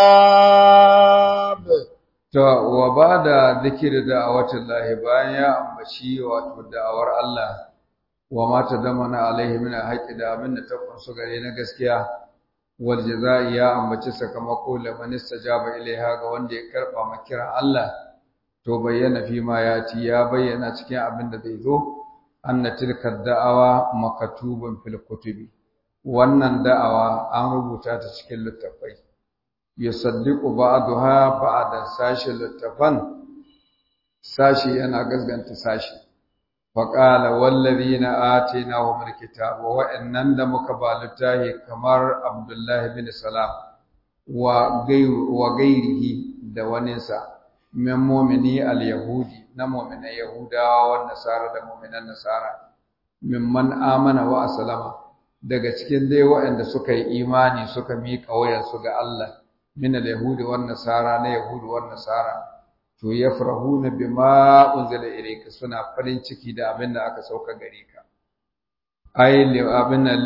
[SPEAKER 2] مآب
[SPEAKER 1] to wa bada zikir da'awatin lahi bayan ya ambaci wato da'awar Allah wa ma tadamana alaihi min haqqi da abin da ta kunsu gare na gaskiya wal jazaa'i ya ambaci sakamako liman istajaba ilaiha ga wanda ya karba makiran Allah to bayyana fi ma yati ya bayyana cikin abin da zai zo anna tilka da'awa makatubun fil kutubi wannan da'awa an rubuta ta cikin littafai yusaddiqu ba'daha ba'da sashi littafan sashi yana gasganta sashi faqala wallazina atainahumul kitaba wa innan da muka ba littahi kamar abdullahi bin salam wa gairihi da waninsa min mu'mini al-yahudi na mu'minan yahudawa wa nasara da mu'minan nasara mimman amana wa aslama daga cikin dai waɗanda suka yi imani suka miƙa wayansu ga Allah min al-yahudi wa nasara na yahudi wa nasara to yafrahuna bima unzila ilayka suna farin ciki da abin da aka sauka gare ka ay li abinna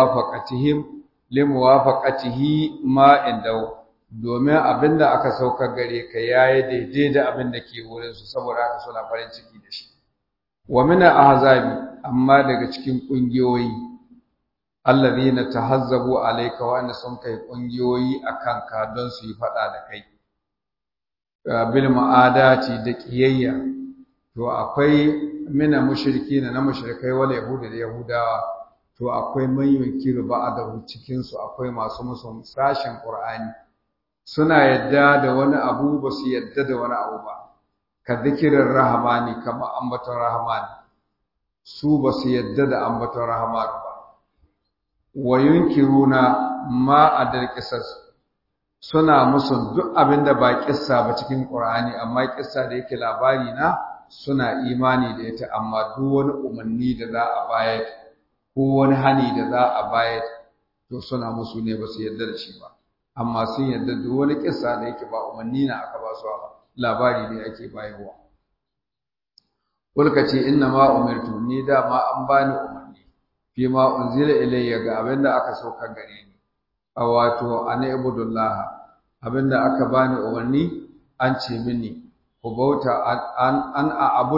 [SPEAKER 1] limuwafaqatihi ma indahu domin abin da aka sauka gare ka yayi daidai da abin da ke wurin su saboda haka suna farin ciki da shi wa min ahzabi amma daga cikin kungiyoyi alladhina tahazzabu alayka wa anna sun kai kungiyoyi akan ka don su yi fada da kai bil ma'adati da kiyayya to akwai mina mushrikina na mushrikai wal yahudi da yahudawa to akwai man yunkiru ba'da cikin su akwai masu musun sashin qur'ani suna yadda da wani abu ba su yadda da wani abu ba ka zikirin rahmani kama ambaton rahmani su ba su yadda da ambaton rahmani ba wa yunkiruna ma adal qisas suna musun duk abinda ba kissa ba cikin qur'ani amma kissa da yake labari na suna imani da ita amma duk wani umarni da za a bayar ko wani hani da za a bayar to suna musu ne ba su yadda da shi ba amma sun yadda duk wani kissa da yake ba umarni na aka ba su labari ne ake bayarwa kulka ce inna ma umirtu ni da ma an bani umarni fi ma unzila ilayya ga abinda aka sauka gare ni a wato ana ibudullah abinda aka bani umarni an ce mini ku bauta an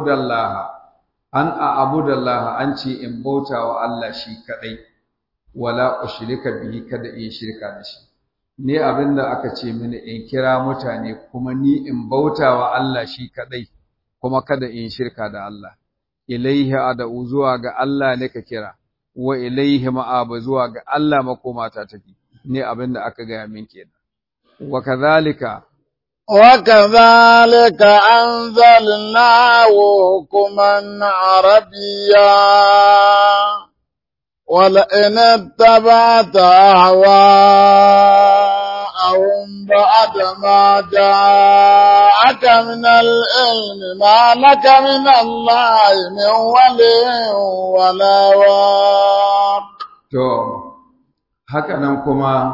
[SPEAKER 1] a'budallah an ce in bauta wa Allah shi kadai wala ushrika bihi kada in shirka da shi ni abinda aka ce mini in kira mutane kuma ni in bauta wa Allah shi kadai kuma kada in shirka da Allah ilaihi ad'u zuwa ga Allah ne ka kira wa ilaihi ma'abu zuwa ga Allah makomata take ni abinda aka ga min kenan wa kadhalika
[SPEAKER 2] anzalnahu hukuman arabiyya ولئن اتبعت أهواءهم بعد ما جاءك من العلم ما لك من الله من ولي ولا واق
[SPEAKER 1] haka nan kuma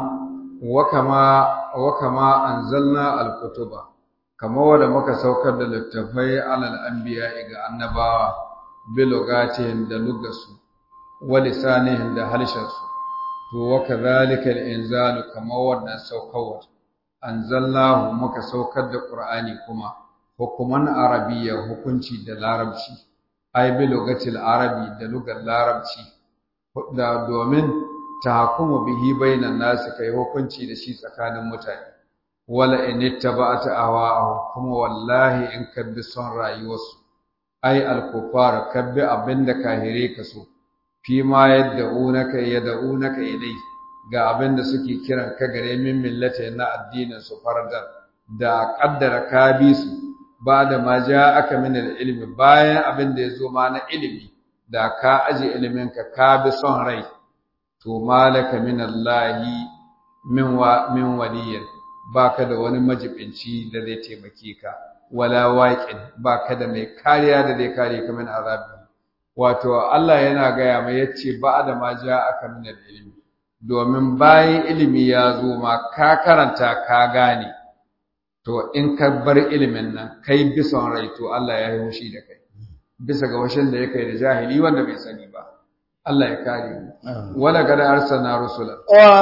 [SPEAKER 1] wakama anzalna alkutuba kama wanda muka saukar da littafai alal anbiya ga annabawa bilugatin da lugasu walisanihim da halshensu to wa kadhalika al-inzalu kama wannan saukawar anzalnahu muka saukar da qur'ani kuma hukuman arabiyya hukunci da larabci ay bi lugatil arabi da lugar larabci da domin tahakkumu bihi bainan nas kai hukunci da shi tsakanin mutane wala in ittaba'ta ahwa'ahum kuma wallahi in kabbi son rayuwarsu ay al-kufar kabbi abinda kahire ka so fi ma yad'unaka ilai ga abinda suke kiran ka gare min millata na addinin su fardan da kaddara ka bi su ba da ma aka min ilmi bayan abinda yazo ma na ilimi da ka aje ilimin ka bi son rai to malaka min Allahi min waliyin baka da wani majibinci da zai taimake ka wala waqin baka da mai kariya da zai kare ka min azabi wato Allah yana gaya mai yace ba da ma aka min ilmi domin bayan ilimi ya zo ma ka karanta ka gane to in ka bar ilimin nan kai bison rai to Allah ya yi hushi da kai bisa ga washin da yake da jahili wanda bai sani ba Allah ya kare mu wala kad arsalna rusulan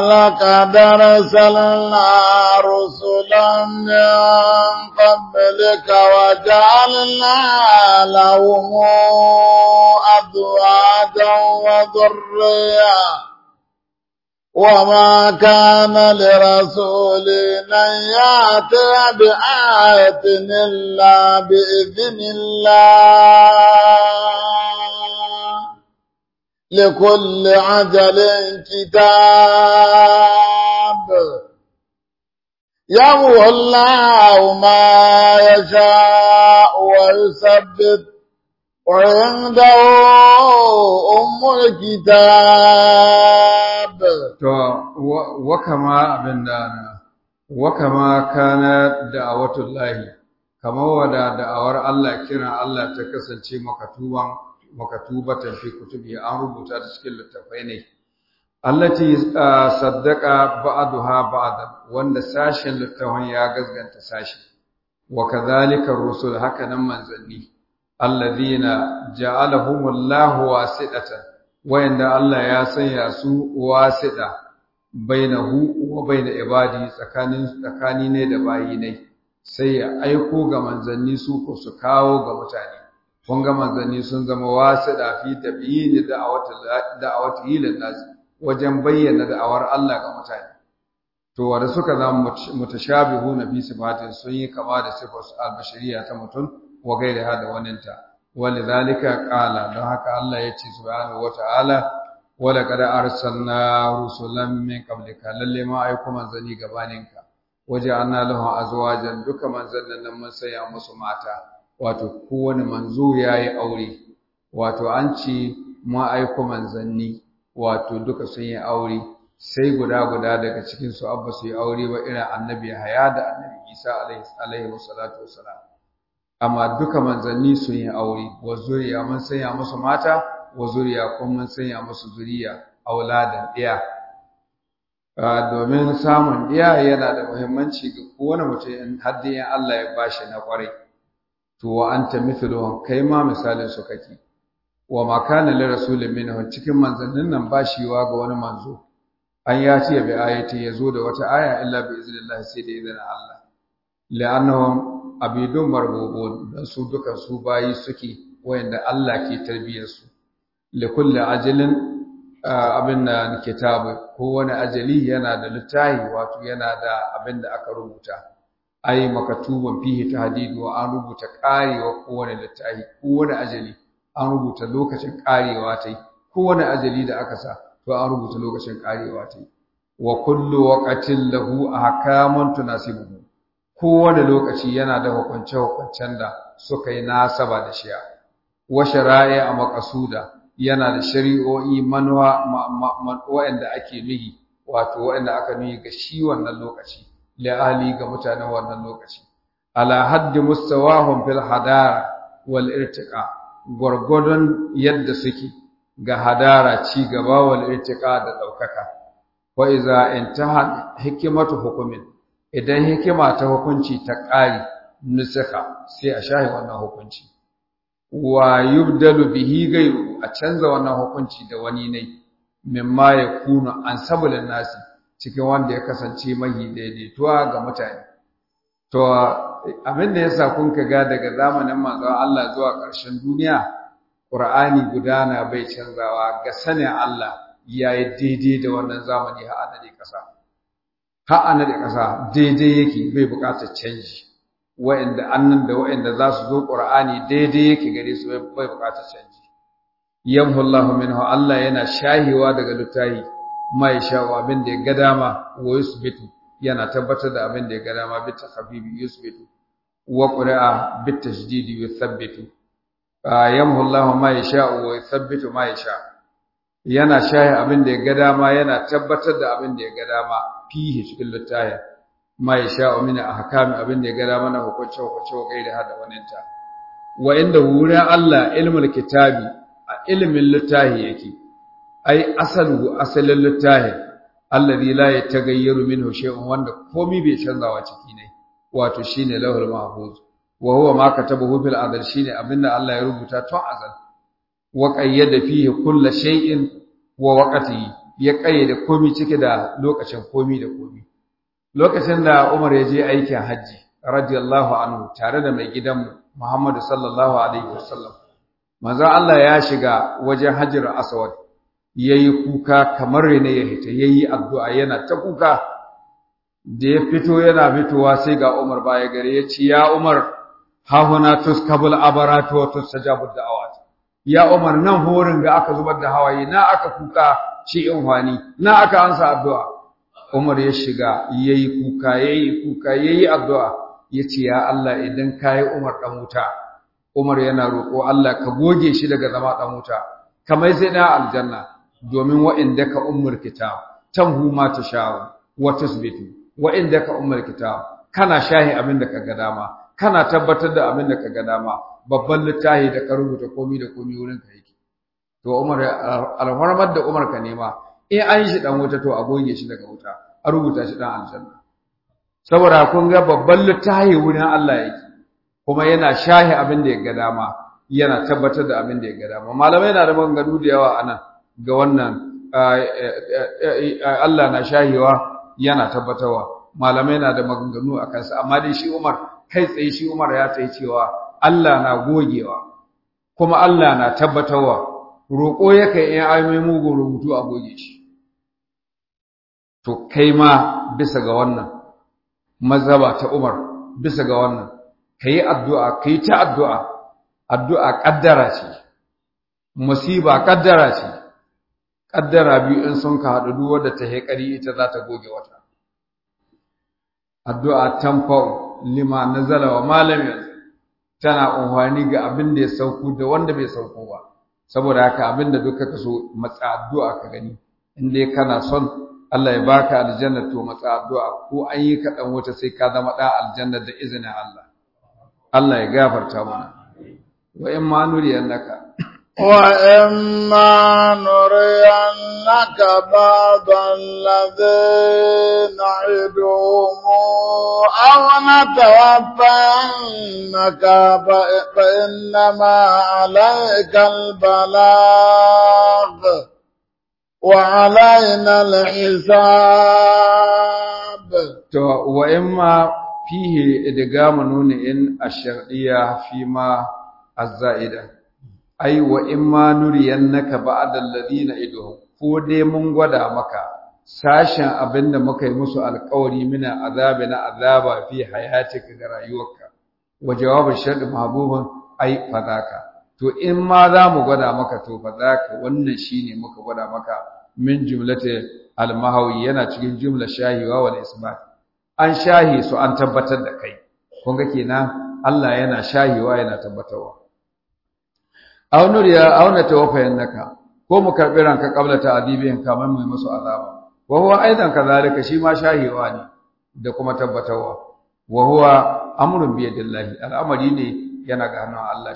[SPEAKER 2] min qablika wa ja'alna lahum azwajan wa dhurriyya وما كان لرسول أن يأتي بآية إلا بإذن الله لكل عجل كتاب يمحو الله ما يشاء ويثبت وعنده أم الكتاب.
[SPEAKER 1] وكما كانت دعوة الله كما ودا دعوار الله كنا الله تكسنشي makatubatan fi kutubi an rubuta ta cikin littafai ne allati saddaqa ba'daha ba'dan wanda sashen littafin ya gazganta sashi wa kadhalika ar-rusul hakanan manzanni alladhina ja'alahumullahu wasidatan wayanda Allah ya sanya su wasida bainahu wa bain ibadi tsakani ne da bayi ne sai ya aiko ga manzanni su ko su kawo ga mutane. Kun ga manzanni sun zama wasiɗa fi tabiyini da'awati ilin nas wajen bayyana da'awar Allah ga mutane. To wanda suka zama mutashabihuna fi sifatin sun yi kama da sifar al-bashariyya ta mutum wa gairaha da waninta. Walidhalika qala don haka Allah ya ce subhanahu wata'ala wa laqad arsalna rusulan min qablika lalle ma aiko manzanni gabaninka waja'alna lahum azwajan duka manzannin nan mun saya musu mata. Wato kowane manzo yayi aure wato an ce ma aiko manzanni wato duka sun yi aure sai guda daga cikin su abba su yi aure ba irin annabi Yahaya da annabi Isa alaihi wassalatu wassalam amma duka manzanni sun yi aure wa zuriya mun sanya musu mata wa zuriya kuma mun sanya musu zuriya auladan ɗiya domin samun ɗiya yana da muhimmanci ga kowane mutum in haddin Allah ya bashi na kwarai to wa anta mithluhum kai ma misalin su kake wa ma kana li rasulin minhu cikin manzannin nan ba shiwa ga wani manzo an ya ce bi ayati yazo da wata aya illa bi iznillah sai da izinin Allah la'annahum abidun marbubun dan su dukan su bayi suke wayanda Allah ke tarbiyar su li kulli ajalin abinda kitabu ko wani ajali yana da littafi wato yana da abinda aka rubuta ai makatuban fihi tahdidu wa an rubuta karewa kowane littafi kowane ajali an rubuta lokacin karewa tai kowane ajali da aka sa to an rubuta lokacin karewa tai wa kullu waqatin lahu ahkamun tunasibuhu kowane lokaci yana da hukunce-hukuncen da suka yi nasaba da shi wa shara'i a maqsuda yana da shari'o'i manwa wa'anda ake nuhi wato wa'anda aka nuhi ga shi wannan lokaci la'ali ga mutanen wannan lokaci ala haddi mustawahum fil hadara wal irtiqa gurgudun yadda suke ga hadara ci gaba wal irtiqa da daukaka wa iza intaha hikmatu hukumin idan hikima ta hukunci ta ƙari nusaka sai a shahi wannan hukunci wa yubdalu bihi gairu a canza wannan hukunci da wani ne mimma yakunu ansabulin nasi cikin wanda ya kasance mahi daidaituwa ga mutane to abin da yasa kun ga daga zamanin manzon Allah zuwa ƙarshen duniya Qur'ani gudana bai canzawa ga sanin Allah yayi daidai da wannan zamani har annabi ƙasa daidai yake bai buƙatar canji wa'anda annan da wa'anda za su zo Qur'ani daidai yake gare su bai buƙatar canji yamhu Allahu minhu Allah yana shahiwa daga littafi mai shawa abin da ya ga dama wa yusbitu yana tabbatar da abin da ya ga dama bi takhafifi yusbitu wa qira'a bi tashdidi yuthabbitu yamhu Allahu ma yasha'u wa yuthabbitu ma yasha yana shahi abin da ya ga dama yana tabbatar da abin da ya ga dama fihi cikin littafin ma yasha'u min ahkami abin da ya ga dama na hukunce wa gaida hada waninta wa inda wurin Allah ilmul kitabi a ilmin littafi yake ai asalin littafi alladhi la yatagayyaru minhu shay'un wanda komai bai canzawa ciki ne wato shine lahul mahfuz wa huwa ma katabahu fil azal shine abinda Allah ya rubuta tun azal wa qayyada fihi kullu shay'in wa waqtihi ya qayyade komai cike da lokacin komai da komai lokacin da Umar ya je aikin haji radiyallahu anhu tare da mai gidan Muhammad sallallahu alaihi wasallam manzo Allah ya shiga wajen Hajar Aswad yayi kuka kamar rene ya hita yayi addu'a yana ta kuka da ya fito yana fitowa sai ga Umar baya gare ya ce ya Umar ha huna tuskabul abarat wa tustajabu da'awat ya Umar nan horin ga aka zubar da hawaye na aka kuka shi inwani na aka ansa addu'a Umar ya shiga yayi kuka yayi addu'a yace ya Allah idan kai Umar dan wuta Umar yana roƙo Allah ka goge shi daga zama dan wuta kamar sai na aljanna domin wa'inda ka ummul kitab tamhu ma tashawu wa tusbitu wa'inda ka ummul kitab kana shahi abin da kaga dama kana tabbatar da abin da kaga dama babban littafi da ka rubuta komai da komai wurin ka yake to Umar alhormar da Umar ka nema in an shi dan wuta to a goge shi daga wuta a rubuta shi dan aljanna saboda kun ga babban littafi wurin Allah yake kuma yana shahi abin da ya ga dama yana tabbatar da abin da ya ga dama malamai na da maganganu da yawa anan ga wannan Allah na shahiwa yana tabbatarwa malamai na da maganganu a kansa amma dai shi Umar kai tsaye shi Umar ya tsaye cewa Allah na gogewa kuma Allah na tabbatarwa roƙo yake in ai mai mugun rubutu a goge shi to kai ma bisa ga wannan mazhaba ta Umar bisa ga wannan kai addu'a kai ta addu'a kaddara ce musiba kaddara ce kaddara biyu in sun ka haɗu duk wanda ta haƙari ita za ta goge wata addu'a tanfa lima nazala wa malam tana unhwani ga abin da ya sauko da wanda bai sauko ba saboda haka abin da duka ka so matsa addu'a ka gani inda kana son Allah ya baka aljanna to matsa addu'a ko an yi ka dan wata sai ka zama da aljanna da izinin Allah Allah ya gafarta mana wa in ma nuriyannaka
[SPEAKER 2] وإما نرينك بعض الذين نعدهم أو نتوفينك فإنما عليك البلاغ وعلينا الحساب
[SPEAKER 1] وإما فيه إدغام نون إن الشرطية فيما الزائدة ai wa in ma nuriyannaka ba'da alladhina iduhum ko dai mun gwada maka sashen abinda muka yi musu alƙawari mina azabi na azaba fi hayatika ga rayuwarka wa jawabu shart mahbubun ai fadaka to in ma za mu gwada maka to fadaka wannan shine muka gwada maka min jumlati almahawi yana cikin jumla shahiwa wal isbat an shahi su an tabbatar da kai kun ga kenan Allah yana shahiwa yana tabbatarwa aw nuriya aw natawaffayannaka ko mu karbi ranka qabla ta'dibin kamar mu musu azaba wa huwa aidan kazalika shi ma shahiwa ne da kuma tabbatarwa wa huwa amrun bi yadillahi al'amari ne yana ga hannun Allah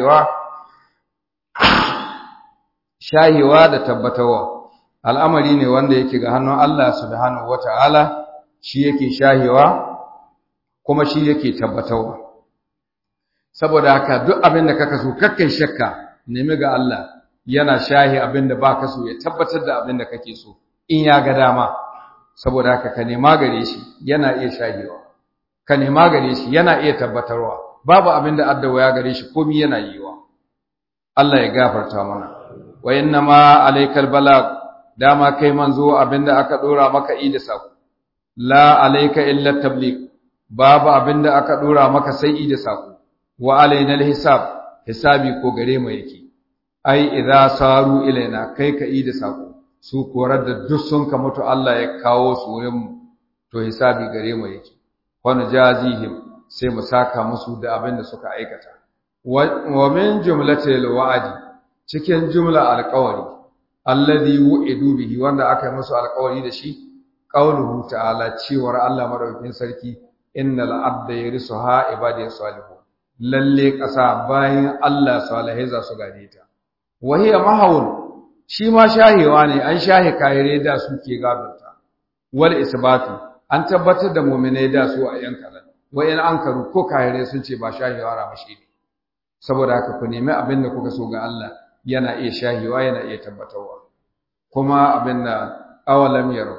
[SPEAKER 1] shahiwa da tabbatarwa al'amari ne wanda yake ga hannun Allah subhanahu wata'ala shi yake shahiwa kuma shi yake tabbatarwa saboda haka duk abin da kaka so kakkai shakka nemi ga Allah yana shahi abin da baka so ya tabbatar da abin da kake so in ya ga dama saboda haka ka nema gare shi yana iya shahiwa ka nema gare shi yana iya tabbatarwa babu abin da addawa ya gare shi komai yana yiwa Allah ya gafarta mana wa inna ma alaykal balag dama kai manzo abin da aka dora maka da sako la alayka illa tabligh babu abin da aka dora maka sai da sako wa alaina alhisab hisabi ko gare mu yake ai idza saru ilaina kai ka yi da sako su korar da duk sun ka mutu Allah ya kawo su wurin mu to hisabi gare mu yake wa najazihim sai mu saka musu da abin da suka aikata wa min jumlatil wa'di cikin jumla alqawli alladhi wu'idu bihi wanda aka yi musu alqawli da shi qauluhu ta'ala cewar Allah madaukakin sarki innal abda yarisuha ibadiyas salihun lalle ƙasa bayan Allah salihai za su gane ta wahiya mahawun shi ma shahewa ne an shahe kayire da suke gadonta wal isbatu an tabbatar da mu'minai da su a yan kalan wa in ankaru ko kayire sun ce ba shahewa ra mashi ne saboda haka ku nemi abin da kuka so ga Allah yana iya shahewa yana iya tabbatarwa kuma abin da awalam yaro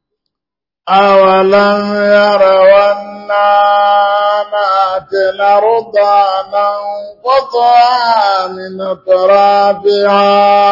[SPEAKER 2] نأتي الأرض ننقضها من أطرافها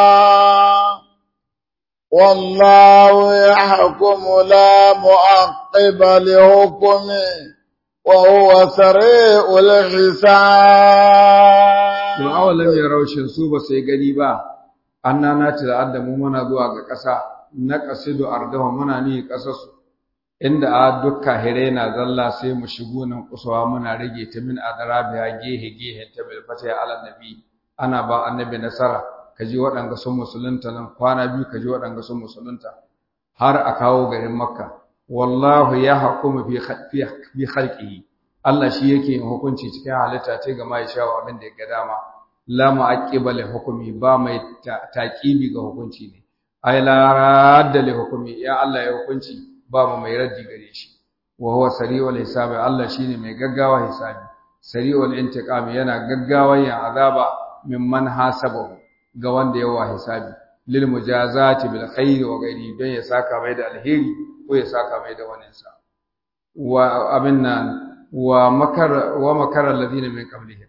[SPEAKER 2] والله يحكم لا معقب لحكمه وهو سريع الحساب
[SPEAKER 1] to awalam yarawshin su ba sai gani ba annana til'adda mu muna zuwa ga ƙasa na qasidu ardahu muna ni ƙasarsu inda a dukka hirena zalla sai mu shigo nan kusawa muna rage ta min adarabiya gehe ta bil fataya ala nabi ana ba annabi nasara kaji waɗanga sun musulunta nan kwana biyu kaji waɗanga sun musulunta har a kawo garin makka wallahu yahkumu fi khalqihi Allah shi yake yin hukunci cikin halitta ce ga mai shawo abin da ya ga dama la mu'aqqiba li hukmi ba mai taqibi ga hukunci ne ai la radda li hukmi ya Allah ya hukunci babu mai raddi gare shi wa huwa sari'ul hisabi Allah shine mai gaggawa hisabi sari'ul intiqami yana gaggawa yin azaba mimman hasabahu ga wanda yawa hisabi lil mujazati bil khair wa ghairi dan ya saka mai da alheri ko ya saka mai da wani sa wa abinna wa makara alladhina min qablihim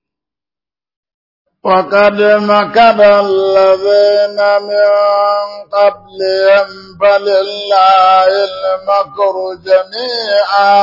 [SPEAKER 2] وقد مكر الذين من قبلهم فلله المكر جميعا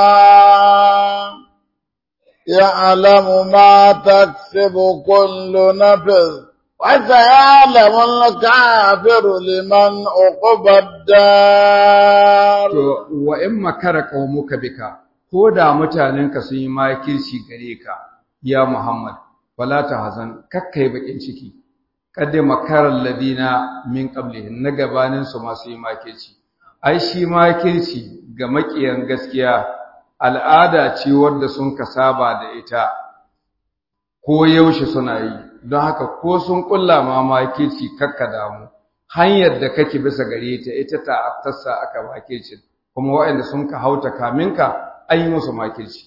[SPEAKER 2] يعلم ما تكسب كل نفس وسيعلم الكافر لمن عقبى الدار
[SPEAKER 1] وإن مكر قومك بك كودا mutanenka sun yi makirci gare ka ya Muhammad wala tahzan kakkai bakin ciki kadde makaral ladina min qablihin na gabanin su masu yi makirci ai shi makirci ga makiyan gaskiya al'ada ce wanda sun kasaba da ita ko yaushe suna yi don haka ko sun kulla ma makirci kakka damu hanyar da kake bisa gare ta ita ta tassa aka makirci kuma waɗanda sun ka hauta kaminka an yi musu makirci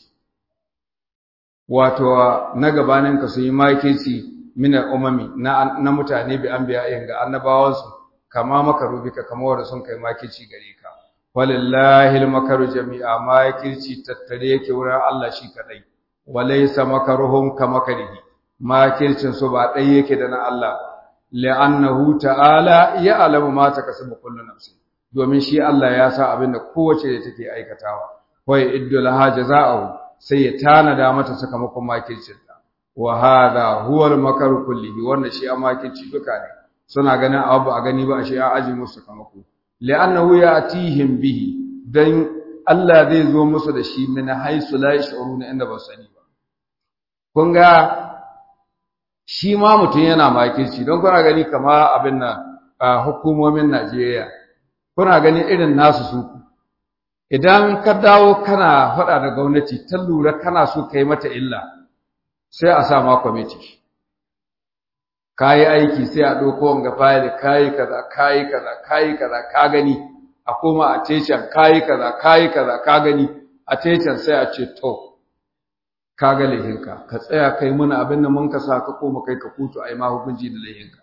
[SPEAKER 1] wato na gabaninka su yi makirci mina umami na mutane bi an biya ga annabawansu kama makarubika kama wanda sun kai makirci gare ka walillahi almakaru jami'a makirci tattare yake wurin Allah shi kadai walaysa makaruhum kamakarihi makircin su ba dai yake da na Allah li'annahu ta'ala ya'lamu ma takasubu kullu nafsin domin shi Allah ya sa abinda kowace da take aikatawa wa iddu laha jazaa'u sai ya tanada mata sakamakon makircinta wa hadha huwa al-makaru kullihi wannan shi a makirci duka ne suna ganin abu a gani ba shi a aji musu sakamako li'annahu ya'tihim bihi dan Allah zai zo musu da shi min haisu la yash'uruna inda ba sani ba kun ga shi ma mutun yana makirci don kuna gani kama abin nan hukumomin Najeriya kuna gani irin nasu su idan ka dawo kana faɗa da gwamnati ta lura kana so kai mata illa sai a sa ma committee kai aiki sai a dauko wanga file kai kaza ka gani a koma a tecen kai kaza ka gani a tecen sai a ce to ka ga laihinka ka tsaya kai muna abin da mun ka sa ka koma kai ka kutu ai ma hukunci da laihinka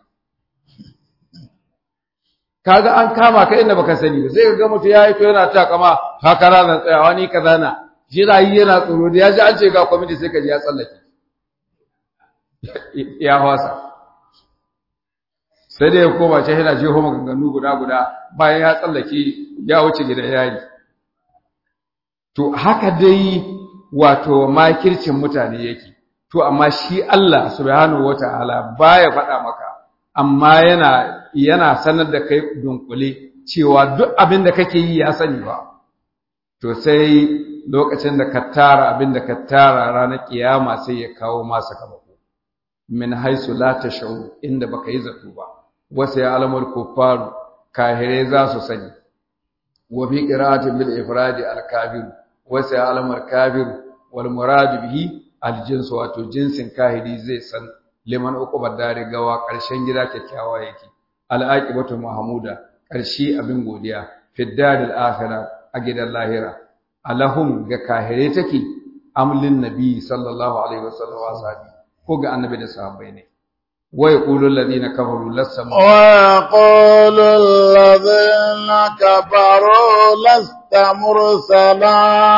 [SPEAKER 1] kaga an kama ka inda baka sani ba sai ga mutu yayi to yana ta kama haka ranan tsayawa ni kaza na jirayi yana tsoro da yaji an ce ga committee sai ka ji ya tsallake ya hwasa sai dai ya koma ce yana jeho maganganu guda bayan ya tsallake ya wuce gidan yayi to haka dai wato makircin mutane yake to amma shi Allah subhanahu wataala baya faɗa maka amma yana sanar da kai dunkule cewa duk abin da kake yi ya sani ba to sai lokacin da ka tara abin da ka tara ranar kiyama sai ya kawo masa kamako min haisu la tashu inda baka yi zato ba wasa ya alamul kuffar kahire za su sani wa bi qira'atin bil ifradi al kafir wasa ya alamul kafir wal murad bihi al jins wato jinsin kahiri zai san liman uqubar dare gawa ƙarshen gida kyakkyawa yake al'aqibatu mahmuda ƙarshe abin godiya fi daril akhirah a gidan lahira alahum ga kahire take amlin nabi sallallahu alaihi wasallam wa sahabi ko ga annabi da sahabbai ne wa yaqulu alladhina kafaru lasta
[SPEAKER 2] mursala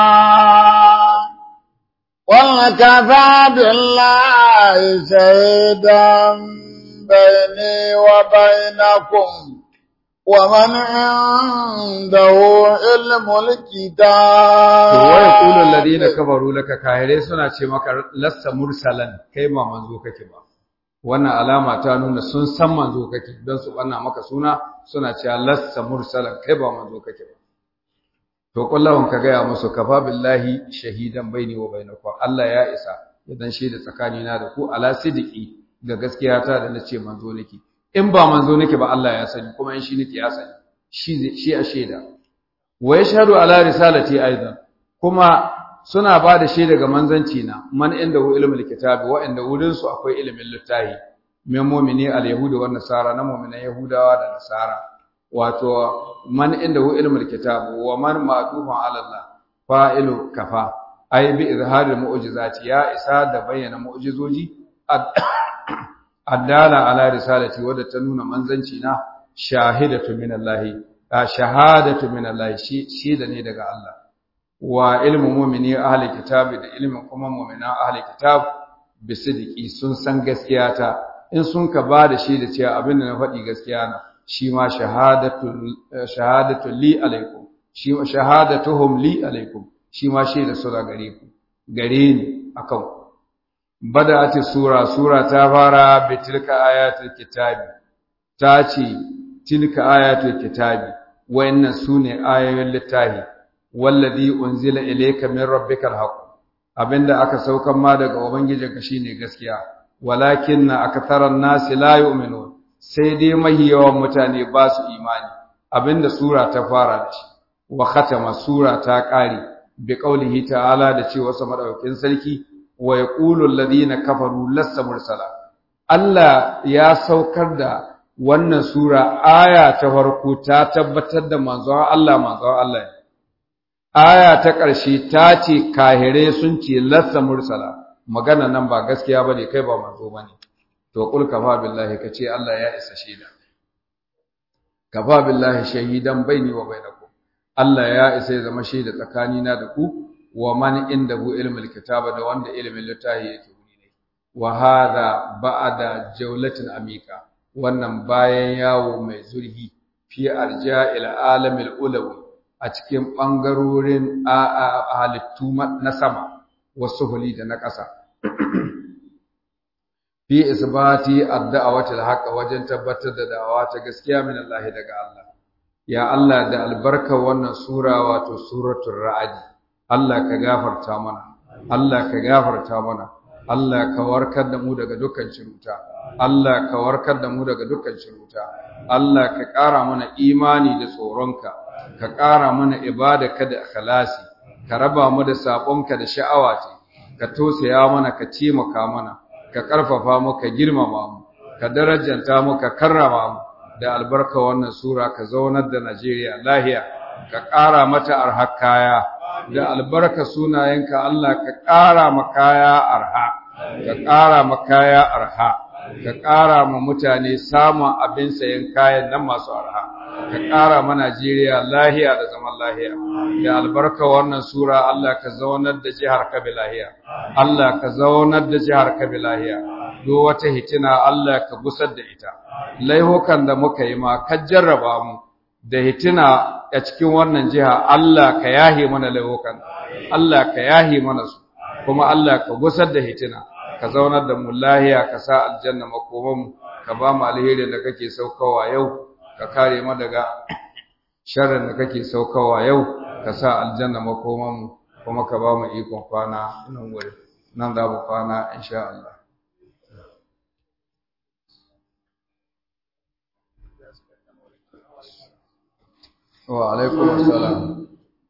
[SPEAKER 2] وَكَفَى بِاللَّهِ شَهِيدًا بَيْنِي وَبَيْنَكُمْ وَمَنْ عِندَهُ عِلْمُ الْكِتَابِ
[SPEAKER 1] وَيَقُولُ الَّذِينَ كَفَرُوا لَكَ كَاهِرَيْ suna ce maka lasta mursalan kai ma manzo kake ba wannan alama ta nuna sun san manzo kake don su banna maka suna suna cewa lassa mursalan kai ba manzo kake ba to kullahun ka gaya musu kafa billahi shahidan baini wa bainakum Allah ya isa idan shaida tsakanina da ku ala sidiki ga gaskiya ta da nace manzo nake in ba manzo nake ba Allah ya sani kuma in shi nake ya sani shi a shaida wa yashhadu ala risalati aidan kuma suna ba da shaida ga manzanci na man inda hu ilmul kitabi wa inda wurin su akwai ilimin littahi min mu'mini al-yahudi wa nasara na mu'minan yahudawa da nasara wato man inda hu ilmul kitabi wa man ma'tufun ala Allah fa'ilu kafa ay bi izharil mu'jizati ya isa da bayyana mu'jizoji addala ala risalati wadda ta nuna manzanci na shahidatu min Allah shahadatu min Allah shi da ne daga Allah wa ilmu mu'mini ahli kitabi da ilmin kuma mu'mina ahli kitab bisidiki sun san gaskiya ta in sun ka ba da shi da cewa abin da na faɗi gaskiya na shi ma shahadatu li alaikum shi ma shahadatuhum li alaikum shi ma shi da sura gare ku gare ni akan bada'ati sura ta fara bi tilka ayatul kitabi ta ce tilka ayatul kitabi wayannan sune ayoyin littafi wallazi unzila ilayka min rabbikal haqq abinda aka saukan ma daga ubangijinka shine gaskiya walakinna aktharan nasi la yu'minun sai dai mahi yawan mutane ba su imani abinda sura ta fara da shi wa khatama sura ta kare bi qaulihi ta'ala da cewa sa madaukakin sarki wa yaqulu alladhina kafaru lasta mursala Allah ya saukar da wannan sura aya ta farko ta tabbatar da manzon Allah aya ta ƙarshe ta ce kahire sun ce lasta mursala magana nan ba gaskiya bane kai ba manzo bane to kul kafa billahi kace Allah ya isa shaida kafa billahi shahidan baini wa bainakum Allah ya isa ya zama shaida tsakanina da ku wa man indahu ilmul kitaba da wanda ilmin littafi yake wuri ne wa hadha ba'da jawlatin amika wannan bayan yawo mai zurfi fi arja'il alamil ulawi a cikin bangarorin halittu na sama wasu huli da na ƙasa fi isbati ad-da'awati al-haqq wajen tabbatar da da'awa ta gaskiya min Allah daga Allah ya Allah da albarka wannan sura wato suratul ra'd Allah ka gafarta mana Allah ka gafarta mana Allah ka warkar da mu daga dukkan ciruta Allah ka warkar da mu daga dukkan ciruta Allah ka ƙara mana imani da tsoronka ka ƙara mana ibadaka da ikhlasi ka raba mu da sabonka da sha'awa ce ka tosaya mana ka taimaka mana ka ƙarfafa mu ka girmama mu ka darajanta mu ka karrama mu da albarka wannan sura ka zaunar da Najeriya lahiya ka ƙara mata arha kaya da albarka sunayenka Allah ka ƙara ma kaya arha ka ƙara ma kaya arha ka ƙara ma mutane samun abin sayan kayan nan masu arha ka ƙara ma Najeriya lahiya da zaman lahiya da albarka wannan sura Allah ka zaunar da jihar Kabi lahiya Allah ka zaunar da jihar Kabi lahiya do wata hitina Allah ka gusar da ita laihukan da muka yi ma ka jarraba mu da hitina a cikin wannan jiha Allah ka yahe mana laihukan Allah ka yahe mana su kuma Allah ka gusar da hitina ka zaunar da mu lahiya ka sa aljanna makoman mu ka ba mu alheri da kake saukawa yau ka kare mu daga sharrin da kake saukawa yau ka sa aljanna makoman mu kuma ka ba mu ikon kwana nan wuri nan da mu kwana insha Allah wa alaikum assalam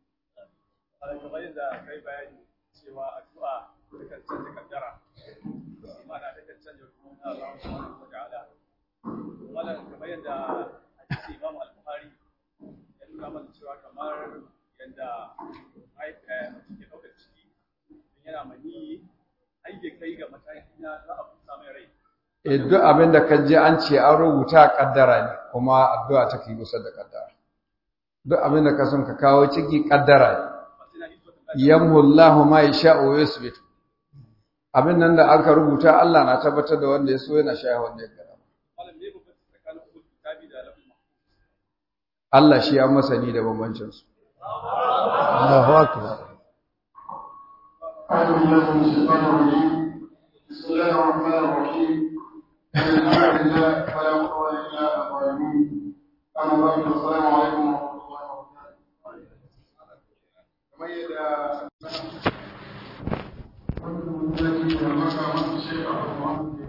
[SPEAKER 1] duk abin da ka ji an ce an rubuta kaddara ne kuma addu'a take kusa da kaddara duk abin da ka son ka kawo ciki kaddara ne yamhullahu ma yasha'u yusbit abin nan da aka rubuta Allah na tabbatar da wanda ya so yana shaye wanda ya gara Allah shi ya masani da bambancin su Allahu akbar بسم الله الرحمن الرحيم الحمد لله فلا قوة إلا بالله. أما بعد السلام عليكم ورحمة الله وبركاته.